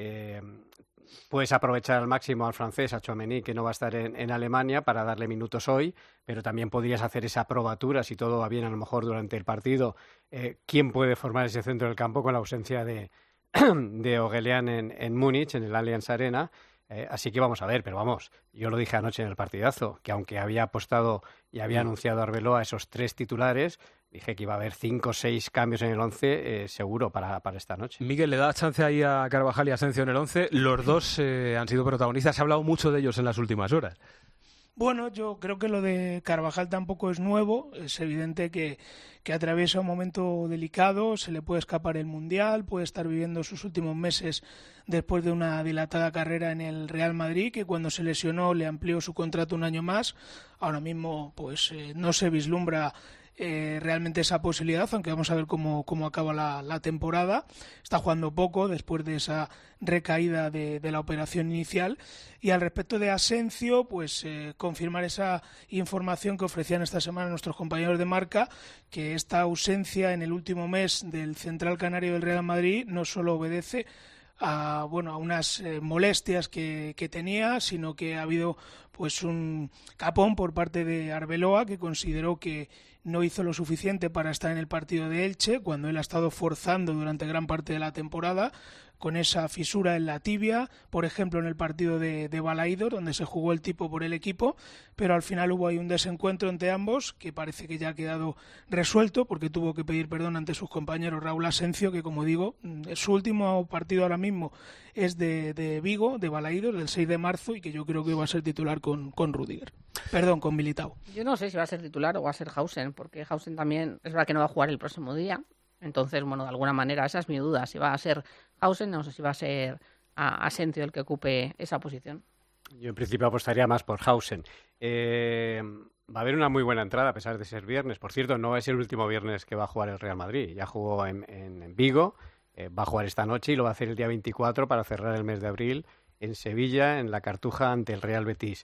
puedes aprovechar al máximo al francés, a Tchouaméni, que no va a estar en Alemania, para darle minutos hoy, pero también podrías hacer esa probatura, si todo va bien a lo mejor durante el partido, quién puede formar ese centro del campo con la ausencia de Oguelian en Múnich, en el Allianz Arena. Así que vamos a ver, pero vamos, yo lo dije anoche en el partidazo, que aunque había apostado y había anunciado a Arbeloa esos 3 titulares, dije que iba a haber 5 o 6 cambios en el 11 seguro para esta noche. Miguel, ¿le da chance ahí a Carvajal y Asensio en el 11? Los dos han sido protagonistas, se ha hablado mucho de ellos en las últimas horas. Bueno, yo creo que lo de Carvajal tampoco es nuevo. Es evidente que atraviesa un momento delicado, se le puede escapar el Mundial, puede estar viviendo sus últimos meses después de una dilatada carrera en el Real Madrid, que cuando se lesionó le amplió su contrato un año más. Ahora mismo pues no se vislumbra realmente esa posibilidad, aunque vamos a ver cómo acaba la temporada. Está jugando poco después de esa recaída de la operación inicial. Y al respecto de Asencio, pues confirmar esa información que ofrecían esta semana nuestros compañeros de Marca, que esta ausencia en el último mes del central canario del Real Madrid no solo obedece a unas molestias que tenía, sino que ha habido pues un capón por parte de Arbeloa, que consideró que no hizo lo suficiente para estar en el partido de Elche, cuando él ha estado forzando durante gran parte de la temporada, con esa fisura en la tibia, por ejemplo en el partido de Balaídor, donde se jugó el tipo por el equipo, pero al final hubo ahí un desencuentro entre ambos, que parece que ya ha quedado resuelto, porque tuvo que pedir perdón ante sus compañeros Raúl Asencio, que como digo, su último partido ahora mismo es de Vigo, de Balaídor, del 6 de marzo, y que yo creo que va a ser titular con Rüdiger. Perdón, con Militao. Yo no sé si va a ser titular o va a ser Hausen, porque Hausen también es verdad que no va a jugar el próximo día. Entonces, bueno, de alguna manera esa es mi duda. Si va a ser Hausen, no sé si va a ser Asencio el que ocupe esa posición. Yo en principio apostaría más por Hausen. Va a haber una muy buena entrada a pesar de ser viernes. Por cierto, no es el último viernes que va a jugar el Real Madrid. Ya jugó en Vigo, va a jugar esta noche y lo va a hacer el día 24 para cerrar el mes de abril en Sevilla, en la Cartuja, ante el Real Betis.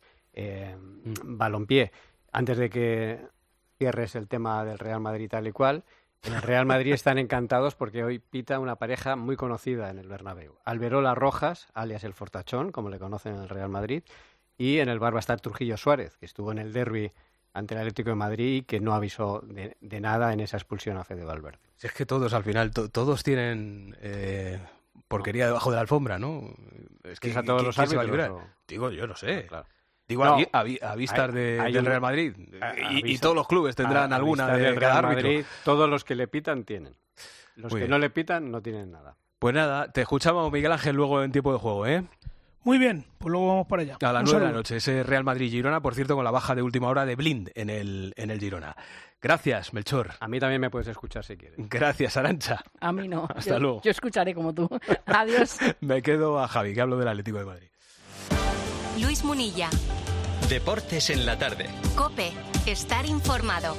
Balompié. Antes de que cierres el tema del Real Madrid tal y cual, en el Real Madrid están encantados porque hoy pita una pareja muy conocida en el Bernabéu. Alberola Rojas, alias el Fortachón, como le conocen en el Real Madrid, y en el bar va a estar Trujillo Suárez, que estuvo en el derbi ante el Atlético de Madrid y que no avisó de nada en esa expulsión a Fede Valverde. Si es que todos, al final, todos tienen porquería debajo de la alfombra, ¿no? Es que a todos los árbitros. Digo, yo no sé. Claro. Digo, no, a vistas del Real Madrid. Y todos los clubes tendrán alguna de cada árbitro. Madrid, todos los que le pitan tienen. Los Muy que bien. no le pitan no tienen nada. Pues nada, te escuchamos, Miguel Ángel, luego en tiempo de juego, ¿eh? Muy bien, pues luego vamos para allá. A las 9 de la noche, ese Real Madrid-Girona, por cierto, con la baja de última hora de Blind en el Girona. Gracias, Melchor. A mí también me puedes escuchar si quieres. Gracias, Arantxa. A mí no. Hasta luego. Yo escucharé como tú. Adiós. Me quedo a Javi, que hablo del Atlético de Madrid. Luis Munilla. Deportes en la tarde. COPE. Estar informado.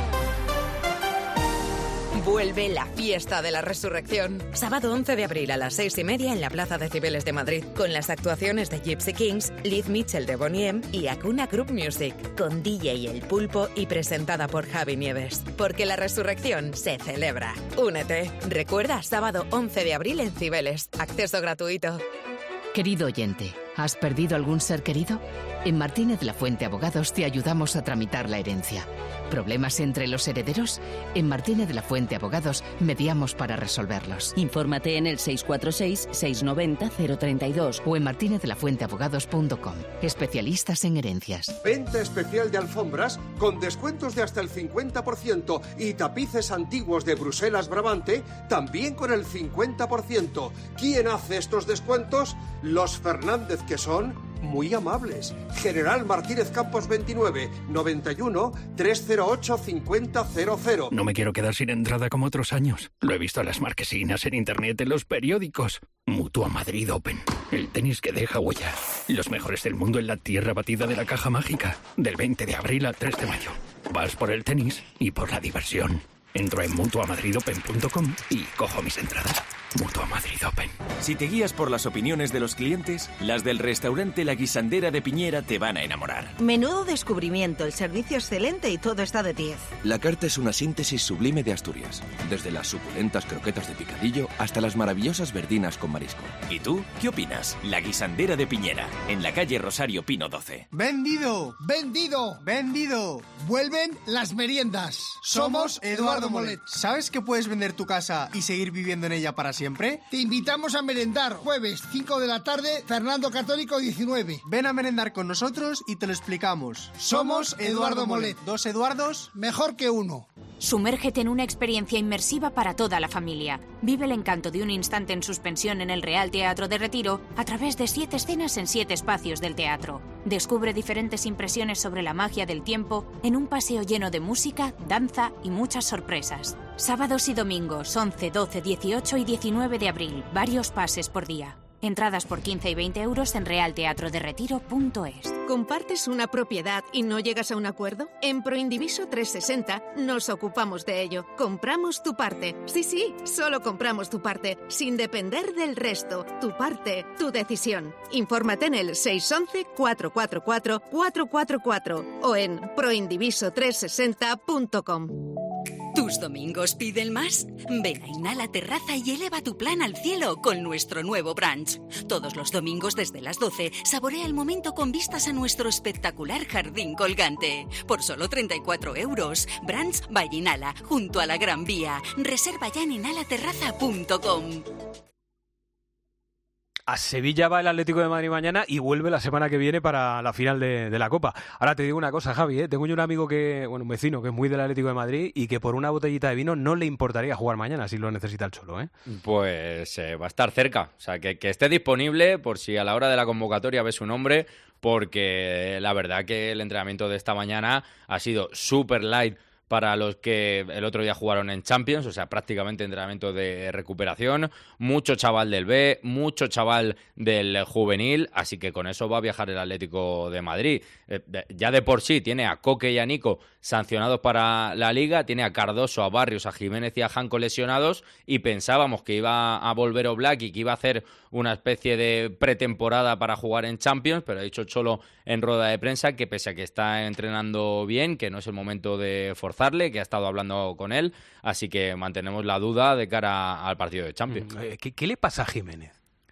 Vuelve la fiesta de la resurrección. Sábado 11 de abril a las 6:30 en la Plaza de Cibeles de Madrid, con las actuaciones de Gypsy Kings, Liz Mitchell de Bonnie M y Acuna Group Music, con DJ El Pulpo y presentada por Javi Nieves. Porque la resurrección se celebra. Únete. Recuerda, sábado 11 de abril en Cibeles. Acceso gratuito. Querido oyente, ¿has perdido algún ser querido? En Martínez La Fuente Abogados te ayudamos a tramitar la herencia. ¿Problemas entre los herederos? En Martínez La Fuente Abogados mediamos para resolverlos. Infórmate en el 646-690-032 o en martinezlafuenteabogados.com. Especialistas en herencias. Venta especial de alfombras con descuentos de hasta el 50% y tapices antiguos de Bruselas Brabante también con el 50%. ¿Quién hace estos descuentos? Los Fernández, que son muy amables. General Martínez Campos 29 91 308 5000. No me quiero quedar sin entrada como otros años. Lo he visto en las marquesinas, en internet, en los periódicos. Mutua Madrid Open. El tenis que deja huella. Los mejores del mundo en la tierra batida de la caja mágica. Del 20 de abril al 3 de mayo. Vas por el tenis y por la diversión. Entro en mutuamadridopen.com y cojo mis entradas. Mutua Madrid Open. Si te guías por las opiniones de los clientes, las del restaurante La Guisandera de Piñera te van a enamorar. Menudo descubrimiento, el servicio excelente y todo está de 10. La carta es una síntesis sublime de Asturias, desde las suculentas croquetas de picadillo hasta las maravillosas verdinas con marisco. ¿Y tú qué opinas? La Guisandera de Piñera, en la calle Rosario Pino 12. ¡Vendido! ¡Vendido! ¡Vendido! Vuelven las meriendas. Somos Eduardo Molet. ¿Sabes que puedes vender tu casa y seguir viviendo en ella para siempre? Te invitamos a merendar jueves 5 de la tarde, Fernando Católico 19. Ven a merendar con nosotros y te lo explicamos. Somos Eduardo Molet. ¿Dos Eduardos? Mejor que uno. Sumérgete en una experiencia inmersiva para toda la familia. Vive el encanto de un instante en suspensión en el Real Teatro de Retiro a través de 7 escenas en 7 espacios del teatro. Descubre diferentes impresiones sobre la magia del tiempo en un paseo lleno de música, danza y muchas sorpresas. Sábados y domingos 11, 12, 18 y 19 de abril. Varios pases por día. Entradas por 15 y 20 euros en realteatroderetiro.es. ¿Compartes una propiedad y no llegas a un acuerdo? En Proindiviso 360 nos ocupamos de ello. Compramos tu parte. Sí, solo compramos tu parte, sin depender del resto. Tu parte, tu decisión. Infórmate en el 611-444-444 o en proindiviso360.com. ¿Tus domingos piden más? Ven a Inhala Terraza y eleva tu plan al cielo con nuestro nuevo brunch. Todos los domingos desde las 12, saborea el momento con vistas a nuestro espectacular jardín colgante. Por solo 34 euros. Brunch by Inhala, junto a la Gran Vía. Reserva ya en inhalaterraza.com. A Sevilla va el Atlético de Madrid mañana y vuelve la semana que viene para la final de la Copa. Ahora te digo una cosa, Javi, tengo yo un amigo un vecino que es muy del Atlético de Madrid y que por una botellita de vino no le importaría jugar mañana si lo necesita el Cholo, ¿eh? Pues va a estar cerca, o sea, que esté disponible por si a la hora de la convocatoria ves su nombre, porque la verdad que el entrenamiento de esta mañana ha sido súper light para los que el otro día jugaron en Champions, o sea, prácticamente entrenamiento de recuperación, mucho chaval del B, mucho chaval del juvenil, así que con eso va a viajar el Atlético de Madrid. Ya de por sí tiene a Coque y a Nico sancionados para la Liga, tiene a Cardoso, a Barrios, a Jiménez y a Janko lesionados, y pensábamos que iba a volver Oblak y que iba a hacer una especie de pretemporada para jugar en Champions, pero ha dicho Cholo en rueda de prensa que pese a que está entrenando bien, que no es el momento de forzarle, que ha estado hablando con él, así que mantenemos la duda de cara al partido de Champions. ¿Qué le pasa a Jiménez?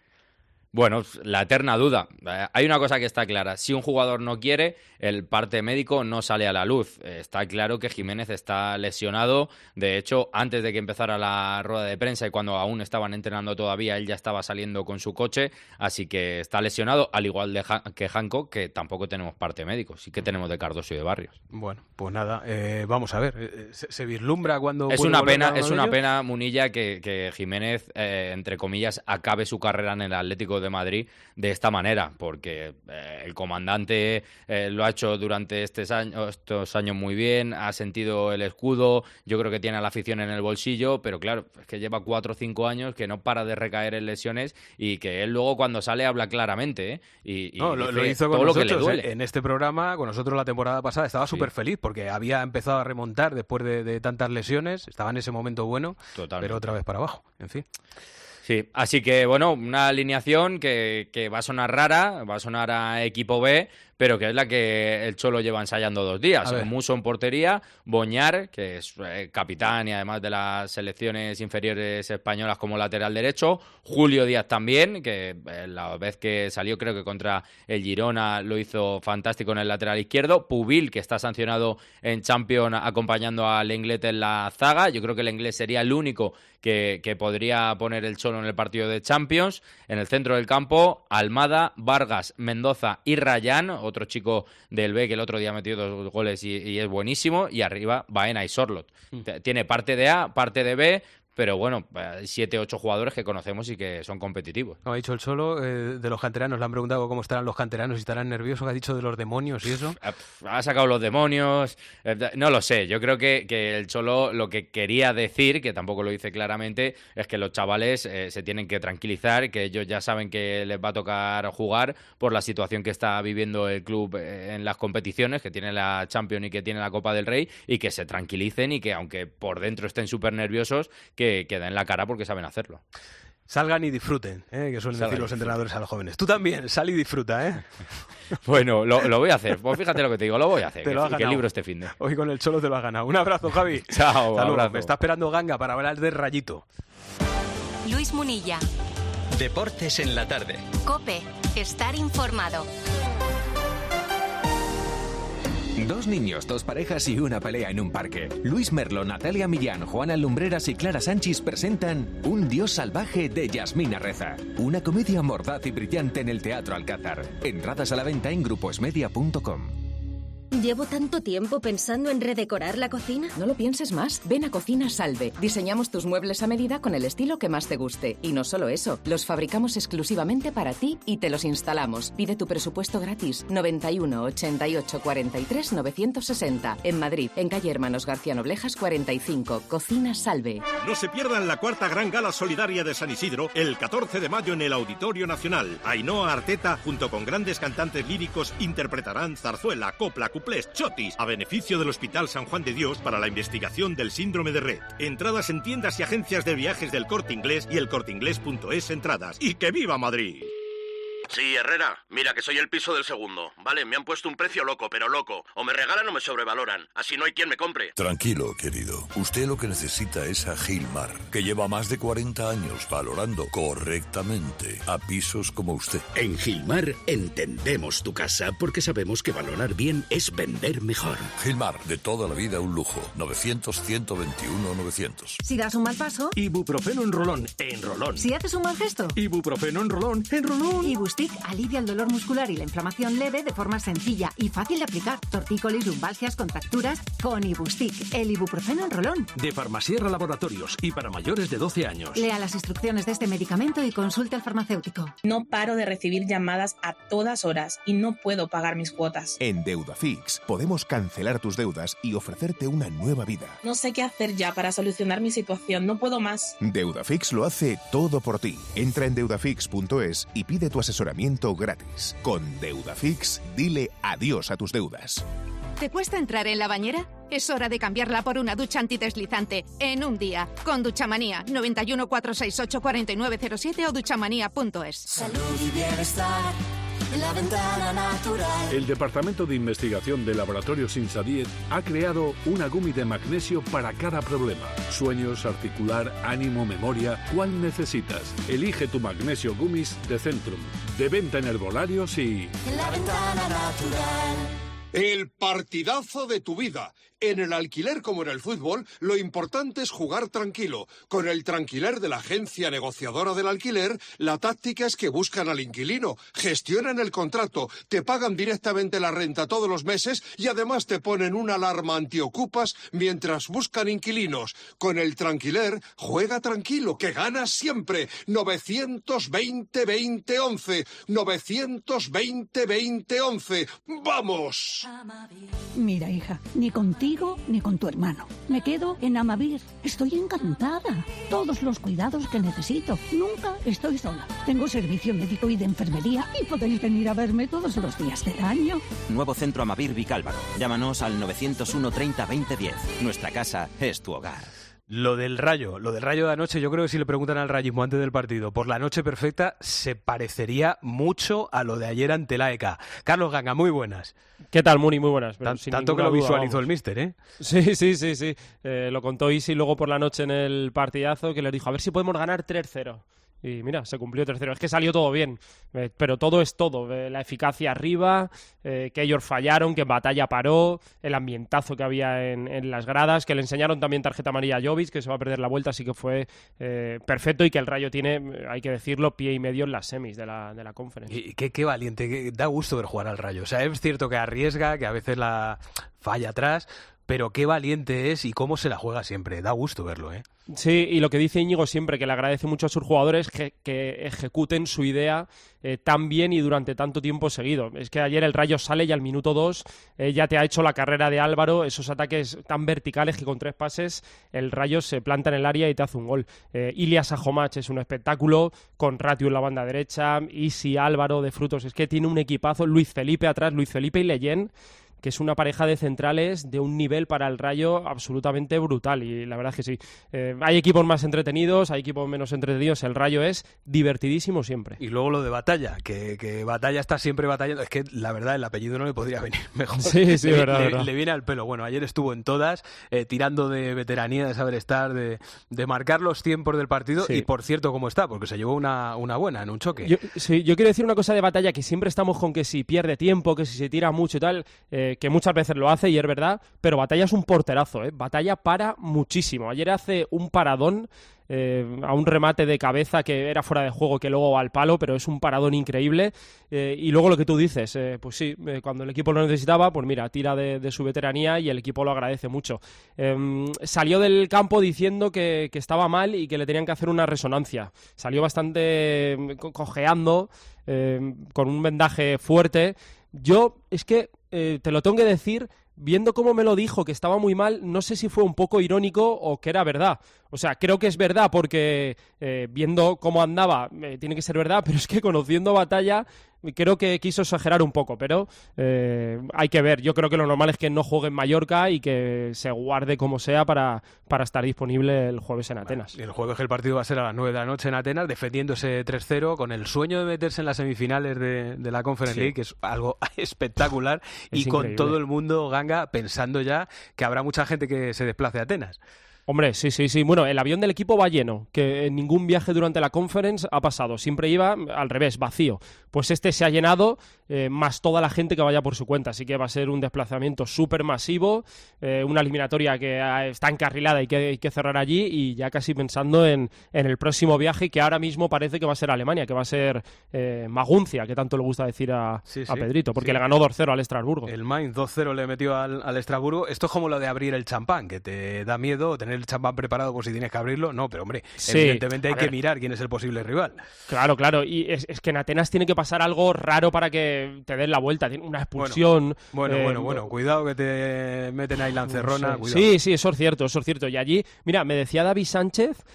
Bueno, la eterna duda. Hay una cosa que está clara. Si un jugador no quiere, el parte médico no sale a la luz. Está claro que Jiménez está lesionado. De hecho, antes de que empezara la rueda de prensa y cuando aún estaban entrenando todavía, él ya estaba saliendo con su coche. Así que está lesionado, al igual que Janko, que tampoco tenemos parte médico. Sí que tenemos de Cardoso y de Barrios. Bueno, pues nada, vamos a ver. ¿Se vislumbra cuando es una pena, Munilla, que Jiménez, entre comillas, acabe su carrera en el Atlético de Madrid de esta manera, porque el comandante lo ha hecho durante estos años muy bien, ha sentido el escudo, yo creo que tiene a la afición en el bolsillo, pero claro, es que lleva 4 o 5 años que no para de recaer en lesiones y que él luego cuando sale habla claramente, y lo hizo con nosotros en este programa, con nosotros la temporada pasada, estaba súper feliz porque había empezado a remontar después de tantas lesiones, estaba en ese momento bueno, pero otra vez para abajo, en fin. Sí, así que bueno, una alineación que va a sonar rara, va a sonar a equipo B, pero que es la que el Cholo lleva ensayando 2 días. Muso en portería, Boñar, que es capitán y además de las selecciones inferiores españolas como lateral derecho, Julio Díaz también, que la vez que salió creo que contra el Girona lo hizo fantástico en el lateral izquierdo, Pubil, que está sancionado en Champions acompañando al Lenglet en la zaga. Yo creo que el Lenglet sería el único que podría poner el Cholo en el partido de Champions. En el centro del campo, Almada, Vargas, Mendoza y Rayán, otro chico del B que el otro día metió 2 goles y es buenísimo, y arriba Baena y Sorloth. Tiene parte de A, parte de B, pero bueno, 7 o 8 jugadores que conocemos y que son competitivos. Ha dicho el Cholo de los canteranos, le han preguntado cómo estarán los canteranos, si estarán nerviosos, ha dicho de los demonios y eso. Ha sacado los demonios, no lo sé, yo creo que el Cholo lo que quería decir, que tampoco lo dice claramente, es que los chavales se tienen que tranquilizar, que ellos ya saben que les va a tocar jugar por la situación que está viviendo el club en las competiciones, que tiene la Champions y que tiene la Copa del Rey, y que se tranquilicen y que aunque por dentro estén súper nerviosos, que den la cara porque saben hacerlo. Salgan y disfruten, que suelen decir los entrenadores a los jóvenes. Tú también, sal y disfruta, Bueno, lo voy a hacer. Pues fíjate lo que te digo, lo voy a hacer. Que libro este finde. Hoy con el Cholo te lo has ganado. Un abrazo, Javi. Chao, abrazo. Me está esperando Ganga para hablar de Rayito. Luis Munilla. Deportes en la tarde. COPE. Estar informado. 2 niños, 2 parejas y una pelea en un parque. Luis Merlo, Natalia Millán, Juana Lumbreras y Clara Sánchez presentan Un dios salvaje de Yasmina Reza. Una comedia mordaz y brillante en el Teatro Alcázar. Entradas a la venta en gruposmedia.com. Llevo tanto tiempo pensando en redecorar la cocina. No lo pienses más. Ven a Cocina Salve. Diseñamos tus muebles a medida con el estilo que más te guste. Y no solo eso, los fabricamos exclusivamente para ti y te los instalamos. Pide tu presupuesto gratis. 91 88 43 960. En Madrid, en calle Hermanos García Noblejas 45. Cocina Salve. No se pierdan la cuarta gran gala solidaria de San Isidro el 14 de mayo en el Auditorio Nacional. Ainhoa Arteta, junto con grandes cantantes líricos, interpretarán zarzuela, copla, cuplés, chotis, a beneficio del Hospital San Juan de Dios para la investigación del síndrome de Rett. Entradas en tiendas y agencias de viajes del Corte Inglés y elcorteinglés.es entradas. ¡Y que viva Madrid! Sí, Herrera, mira que soy el piso del segundo. Vale, me han puesto un precio loco, pero loco. O me regalan o me sobrevaloran. Así no hay quien me compre. Tranquilo, querido. Usted lo que necesita es a Gilmar, que lleva más de 40 años valorando correctamente a pisos como usted. En Gilmar entendemos tu casa porque sabemos que valorar bien es vender mejor. Gilmar, de toda la vida un lujo. 900-121-900. Si das un mal paso... Ibuprofeno en rolón, en rolón. Si haces un mal gesto... Ibuprofeno en rolón, en rolón. Ibustic alivia el dolor muscular y la inflamación leve de forma sencilla y fácil de aplicar. Tortícolis, lumbalgias, contracturas, con Ibustic, el ibuprofeno en rolón. De Farmasierra Laboratorios y para mayores de 12 años. Lea las instrucciones de este medicamento y consulte al farmacéutico. No paro de recibir llamadas a todas horas y no puedo pagar mis cuotas. En Deudafix podemos cancelar tus deudas y ofrecerte una nueva vida. No sé qué hacer ya para solucionar mi situación, no puedo más. Deudafix lo hace todo por ti. Entra en deudafix.es y pide tu asesoramiento gratis. Con Deudafix, dile adiós a tus deudas. ¿Te cuesta entrar en la bañera? Es hora de cambiarla por una ducha antideslizante en un día. Con Duchamanía, 91 468 4907 o duchamanía.es. Salud y bienestar en la ventana natural. El Departamento de Investigación de Laboratorios Insadiet ha creado una gummy de magnesio para cada problema. Sueños, articular, ánimo, memoria. ¿Cuál necesitas? Elige tu magnesio gummies de Centrum. De venta en herbolarios y... En la ventana natural. El partidazo de tu vida. En el alquiler como en el fútbol, lo importante es jugar tranquilo. Con el Tranquiler de la agencia negociadora del alquiler, la táctica es que buscan al inquilino, gestionan el contrato, te pagan directamente la renta todos los meses y además te ponen una alarma antiocupas mientras buscan inquilinos. Con el Tranquiler, juega tranquilo, que ganas siempre. 920-2011. 920-2011. ¡Vamos! Mira, hija, ni contigo ni con tu hermano. Me quedo en Amavir. Estoy encantada. Todos los cuidados que necesito. Nunca estoy sola. Tengo servicio médico y de enfermería y podéis venir a verme todos los días del año. Nuevo Centro Amavir Vicálvaro. Llámanos al 901 30 20 10. Nuestra casa es tu hogar. Lo del Rayo de anoche, yo creo que si le preguntan al rayismo antes del partido por la noche perfecta, se parecería mucho a lo de ayer ante la ECA. Carlos Ganga, muy buenas. ¿Qué tal, Muni? Muy buenas. Tanto que lo visualizó el míster, ¿eh? Sí. Lo contó Isi luego por la noche en el partidazo, que les dijo, a ver si podemos ganar 3-0. Y mira, se cumplió 3-0. Es que salió todo bien, pero todo es todo. La eficacia arriba, que ellos fallaron, que en Batalla paró, el ambientazo que había en las gradas, que le enseñaron también tarjeta amarilla a Jovic, que se va a perder la vuelta, así que fue perfecto y que el Rayo tiene, hay que decirlo, pie y medio en las semis de la Conference. Y qué valiente, da gusto ver jugar al Rayo. O sea, es cierto que arriesga, que a veces la falla atrás, pero qué valiente es y cómo se la juega siempre. Da gusto verlo, ¿eh? Sí, y lo que dice Íñigo siempre, que le agradece mucho a sus jugadores que ejecuten su idea tan bien y durante tanto tiempo seguido. Es que ayer el Rayo sale y al minuto 2 ya te ha hecho la carrera de Álvaro, esos ataques tan verticales que con 3 pases el Rayo se planta en el área y te hace un gol. Ilias Ajomach es un espectáculo, con Ratio en la banda derecha, Isi, Álvaro de Frutos, es que tiene un equipazo, Luis Felipe atrás, Luis Felipe y Leyen, que es una pareja de centrales de un nivel para el Rayo absolutamente brutal, y la verdad es que sí. Hay equipos más entretenidos, hay equipos menos entretenidos, el Rayo es divertidísimo siempre. Y luego lo de Batalla, que Batalla está siempre batallando, es que la verdad el apellido no le podría venir mejor. Sí, verdad. Le viene al pelo. Bueno, ayer estuvo en todas, tirando de veteranía, de saber estar, de marcar los tiempos del partido, sí. Y por cierto, ¿cómo está? Porque se llevó una buena en un choque. Yo quiero decir una cosa de Batalla, que siempre estamos con que si pierde tiempo, que si se tira mucho y tal, que muchas veces lo hace y es verdad, pero Batalla es un porterazo, Batalla para muchísimo. Ayer hace un paradón a un remate de cabeza que era fuera de juego, que luego va al palo, pero es un paradón increíble. Y luego lo que tú dices, pues sí, cuando el equipo lo necesitaba, pues mira, tira de su veteranía y el equipo lo agradece mucho. Salió del campo diciendo que estaba mal y que le tenían que hacer una resonancia. Salió bastante cojeando, con un vendaje fuerte. Yo, es que, te lo tengo que decir, viendo cómo me lo dijo, que estaba muy mal, no sé si fue un poco irónico o que era verdad. O sea, creo que es verdad porque viendo cómo andaba, tiene que ser verdad, pero es que conociendo a Batalla, creo que quiso exagerar un poco, pero hay que ver. Yo creo que lo normal es que no juegue en Mallorca y que se guarde como sea para estar disponible el jueves en Atenas. Y el jueves el partido va a ser a las 9 de la noche en Atenas, defendiendo ese 3-0 con el sueño de meterse en las semifinales de la Conference League, que es algo espectacular, y con todo el mundo, Ganga, pensando ya que habrá mucha gente que se desplace a Atenas. Hombre, sí. Bueno, el avión del equipo va lleno, que en ningún viaje durante la Conference ha pasado. Siempre iba al revés, vacío. Pues este se ha llenado, más toda la gente que vaya por su cuenta. Así que va a ser un desplazamiento súper masivo, una eliminatoria que está encarrilada y que hay que cerrar allí, y ya casi pensando en el próximo viaje, que ahora mismo parece que va a ser Alemania, que va a ser Maguncia, que tanto le gusta decir a Pedrito, porque le ganó 2-0 al Estrasburgo. El Mainz 2-0 le metió al Estrasburgo. Esto es como lo de abrir el champán, que te da miedo tener el champán preparado por si tienes que abrirlo. No, pero hombre, evidentemente hay que mirar quién es el posible rival. Claro, y es que en Atenas tiene que pasar algo raro para que te den la vuelta. Tiene una expulsión. Bueno, cuidado que te meten ahí la encerrona. No sé. Sí, eso es cierto. Y allí, mira, me decía David Sánchez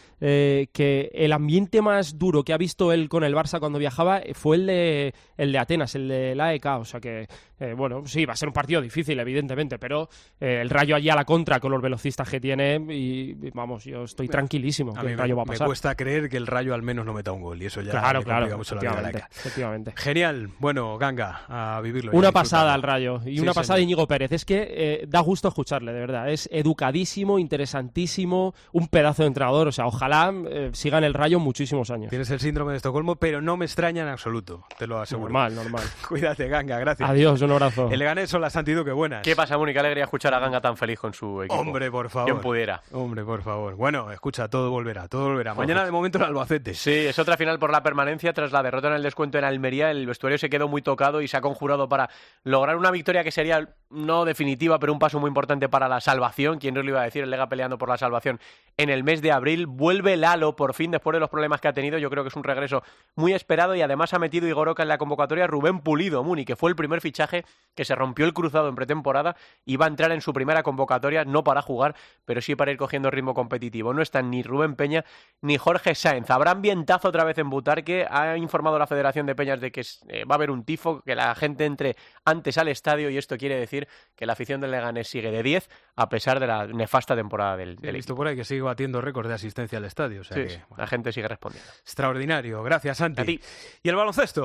que el ambiente más duro que ha visto él con el Barça cuando viajaba fue el de Atenas, el de la AEK. O sea que, sí, va a ser un partido difícil, evidentemente, pero el Rayo allí a la contra con los velocistas que tiene, y vamos, yo estoy tranquilísimo que el Rayo va a pasar. Me cuesta creer que el Rayo al menos no meta un gol, y eso ya claro, mucho la vida de la AEK. Efectivamente. Genial. Bueno, Ganga, a vivirlo. Una pasada al Rayo, y una pasada Íñigo Pérez. Es que da gusto escucharle, de verdad. Es educadísimo, interesantísimo, un pedazo de entrenador. O sea, ojalá siga en el Rayo muchísimos años. Tienes el síndrome de Estocolmo, pero no me extraña en absoluto, te lo aseguro. Normal. Cuídate, Ganga, gracias. Adiós, un abrazo. El Leganés son las Santido, qué buenas. ¿Qué pasa, Muni? Qué alegría escuchar a Ganga tan feliz con su equipo. Hombre, por favor. ¿Quién pudiera? Hombre, por favor. Bueno, escucha, todo volverá. Mañana, de momento, el Albacete. Sí, es otra final por la permanencia. Tras la derrota en el descuento en Almería, el vestuario se quedó muy tocado y se ha conjurado para lograr una victoria que sería no definitiva, pero un paso muy importante para la salvación. ¿Quién nos lo iba a decir? El Lega peleando por la salvación en el mes de abril. Vuelve Lalo, por fin, después de los problemas que ha tenido. Yo creo que es un regreso muy esperado, y además ha metido Igoroca en la convocatoria Rubén Pulido, Muni, que fue el primer fichaje que se rompió el cruzado en pretemporada y va a entrar en su primera convocatoria, no para jugar, pero sí para ir cogiendo ritmo competitivo. No están ni Rubén Peña ni Jorge Sáenz. Habrá ambientazo otra vez en Butarque. Ha informado la Federación de Peñas de que va a haber un tifo, que la gente entre antes al estadio, y esto quiere decir que la afición del Leganés sigue de 10 a pesar de la nefasta temporada del He visto por ahí que sigue batiendo récords de asistencia al estadio. O sea que, la gente sigue respondiendo. Extraordinario. Gracias, Santi. A ti. ¿Y el baloncesto?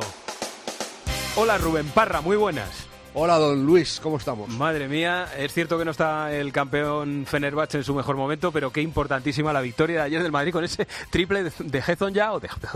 Hola, Rubén Parra, muy buenas. Hola, don Luis, ¿cómo estamos? Madre mía, es cierto que no está el campeón Fenerbahce en su mejor momento, pero qué importantísima la victoria de ayer del Madrid con ese triple de Hezonja,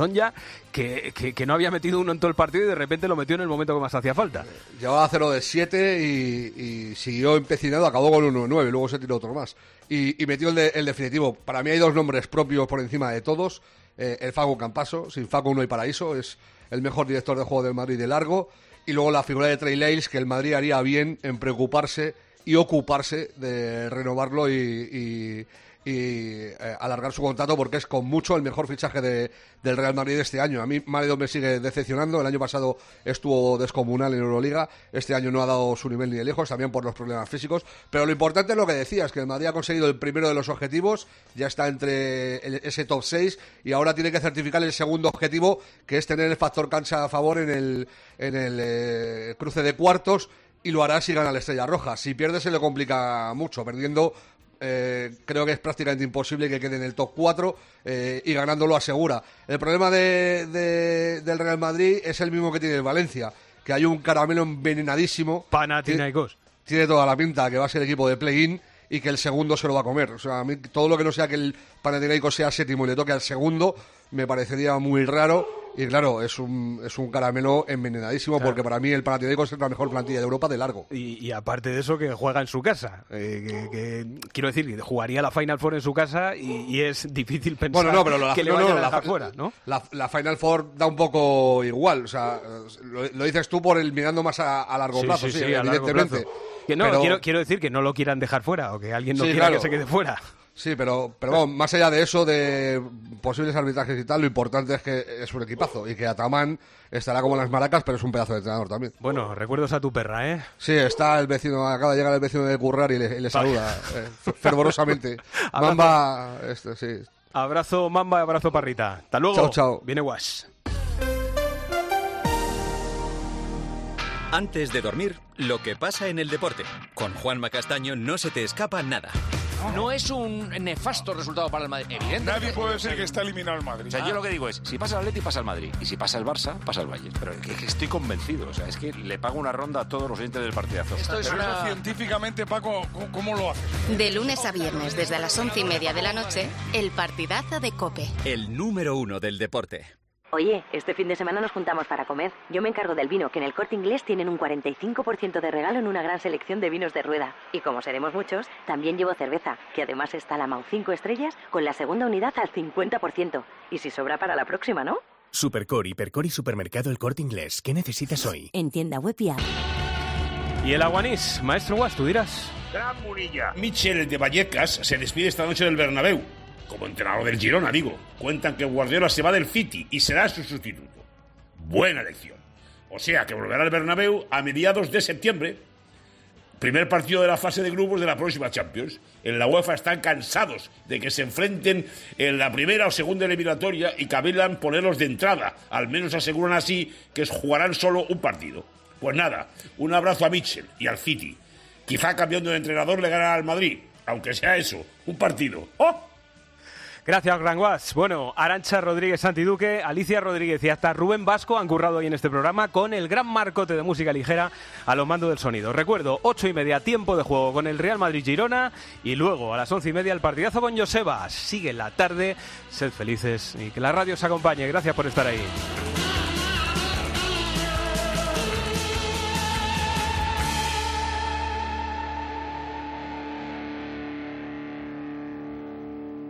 que no había metido uno en todo el partido y de repente lo metió en el momento que más hacía falta. Llevaba 0 de 7 y siguió empecinado, acabó con 1-9, luego se tiró otro más. Y metió el definitivo. Para mí hay dos nombres propios por encima de todos. El Facu Campaso, sin Facu no hay paraíso, es el mejor director de juego del Madrid de largo. Y luego la figura de Trey Lyles, que el Madrid haría bien en preocuparse y ocuparse de renovarlo y alargar su contrato, porque es con mucho el mejor fichaje del Real Madrid este año. A mí Maledon me sigue decepcionando. El año pasado estuvo descomunal en Euroliga. Este año no ha dado su nivel ni de lejos, también por los problemas físicos. Pero lo importante es lo que decías, que el Madrid ha conseguido el primero de los objetivos, ya está entre ese top 6, y ahora tiene que certificar el segundo objetivo, que es tener el factor cancha a favor en el cruce de cuartos, y lo hará si gana la Estrella Roja. Si pierde se le complica mucho. Perdiendo creo que es prácticamente imposible que quede en el top 4, y ganando lo asegura. El problema del Real Madrid es el mismo que tiene el Valencia, que hay un caramelo envenenadísimo. Panathinaikos. Tiene toda la pinta que va a ser equipo de play-in, y que el segundo se lo va a comer. O sea, a mí todo lo que no sea que el Panathinaikos sea séptimo y le toque al segundo me parecería muy raro. Y claro, es un caramelo envenenadísimo, porque para mí el Panathinaikos es la mejor plantilla de Europa de largo. Y aparte de eso, que juega en su casa. Quiero decir, que jugaría la Final Four en su casa y es difícil pensar que le vayan a dejar fuera, ¿no? La Final Four da un poco igual. O sea, lo dices tú por el mirando más a largo plazo, sí, evidentemente. Que no, pero... quiero decir que no lo quieran dejar fuera o que alguien no quiera que se quede fuera. Sí, pero vamos, más allá de eso, de posibles arbitrajes y tal, lo importante es que es un equipazo y que Ataman estará como las maracas, pero es un pedazo de entrenador también. Bueno, recuerdos a tu perra, ¿eh? Sí, está el vecino, acaba de llegar el vecino de currar y le saluda fervorosamente. Mamba, sí. Abrazo Mamba y abrazo Parrita. Hasta luego. Chao, chao. Viene Wash. Antes de dormir, lo que pasa en el deporte. Con Juanma Castaño no se te escapa nada. No es un nefasto resultado para el Madrid, evidentemente. Nadie puede decir que está eliminado el Madrid. O sea, yo lo que digo es, si pasa el Atleti, pasa el Madrid. Y si pasa el Barça, pasa el Bayern. Pero es que estoy convencido. O sea, es que le pago una ronda a todos los oyentes del partidazo. Pero eso científicamente, Paco, ¿cómo lo haces? De lunes a viernes, desde las 11:30 de la noche, el partidazo de COPE. El número 1 del deporte. Oye, este fin de semana nos juntamos para comer. Yo me encargo del vino, que en el Corte Inglés tienen un 45% de regalo en una gran selección de vinos de rueda. Y como seremos muchos, también llevo cerveza, que además está la Mau 5 estrellas, con la segunda unidad al 50%. Y si sobra para la próxima, ¿no? Supercore, Hipercore y Supermercado El Corte Inglés. ¿Qué necesitas hoy? En tienda web y app. Y el Aguanís, maestro Guas, tú dirás. Gran Munilla. Michel de Vallecas se despide esta noche del Bernabéu. Como entrenador del Girona, digo. Cuentan que Guardiola se va del City y será su sustituto. Buena elección. O sea, que volverá al Bernabéu a mediados de septiembre. Primer partido de la fase de grupos de la próxima Champions. En la UEFA están cansados de que se enfrenten en la primera o segunda eliminatoria y cavilan ponerlos de entrada. Al menos aseguran así que jugarán solo un partido. Pues nada, un abrazo a Michel y al City. Quizá cambiando de entrenador le ganará al Madrid. Aunque sea eso, un partido. ¡Oh! Gracias, Gran Guas. Bueno, Arantxa Rodríguez Santiduque, Alicia Rodríguez y hasta Rubén Vasco han currado hoy en este programa con el gran marcote de música ligera a los mandos del sonido. Recuerdo, 8:30, tiempo de juego con el Real Madrid-Girona y luego a las 11:30 el partidazo con Joseba. Sigue la tarde, sed felices y que la radio os acompañe. Gracias por estar ahí.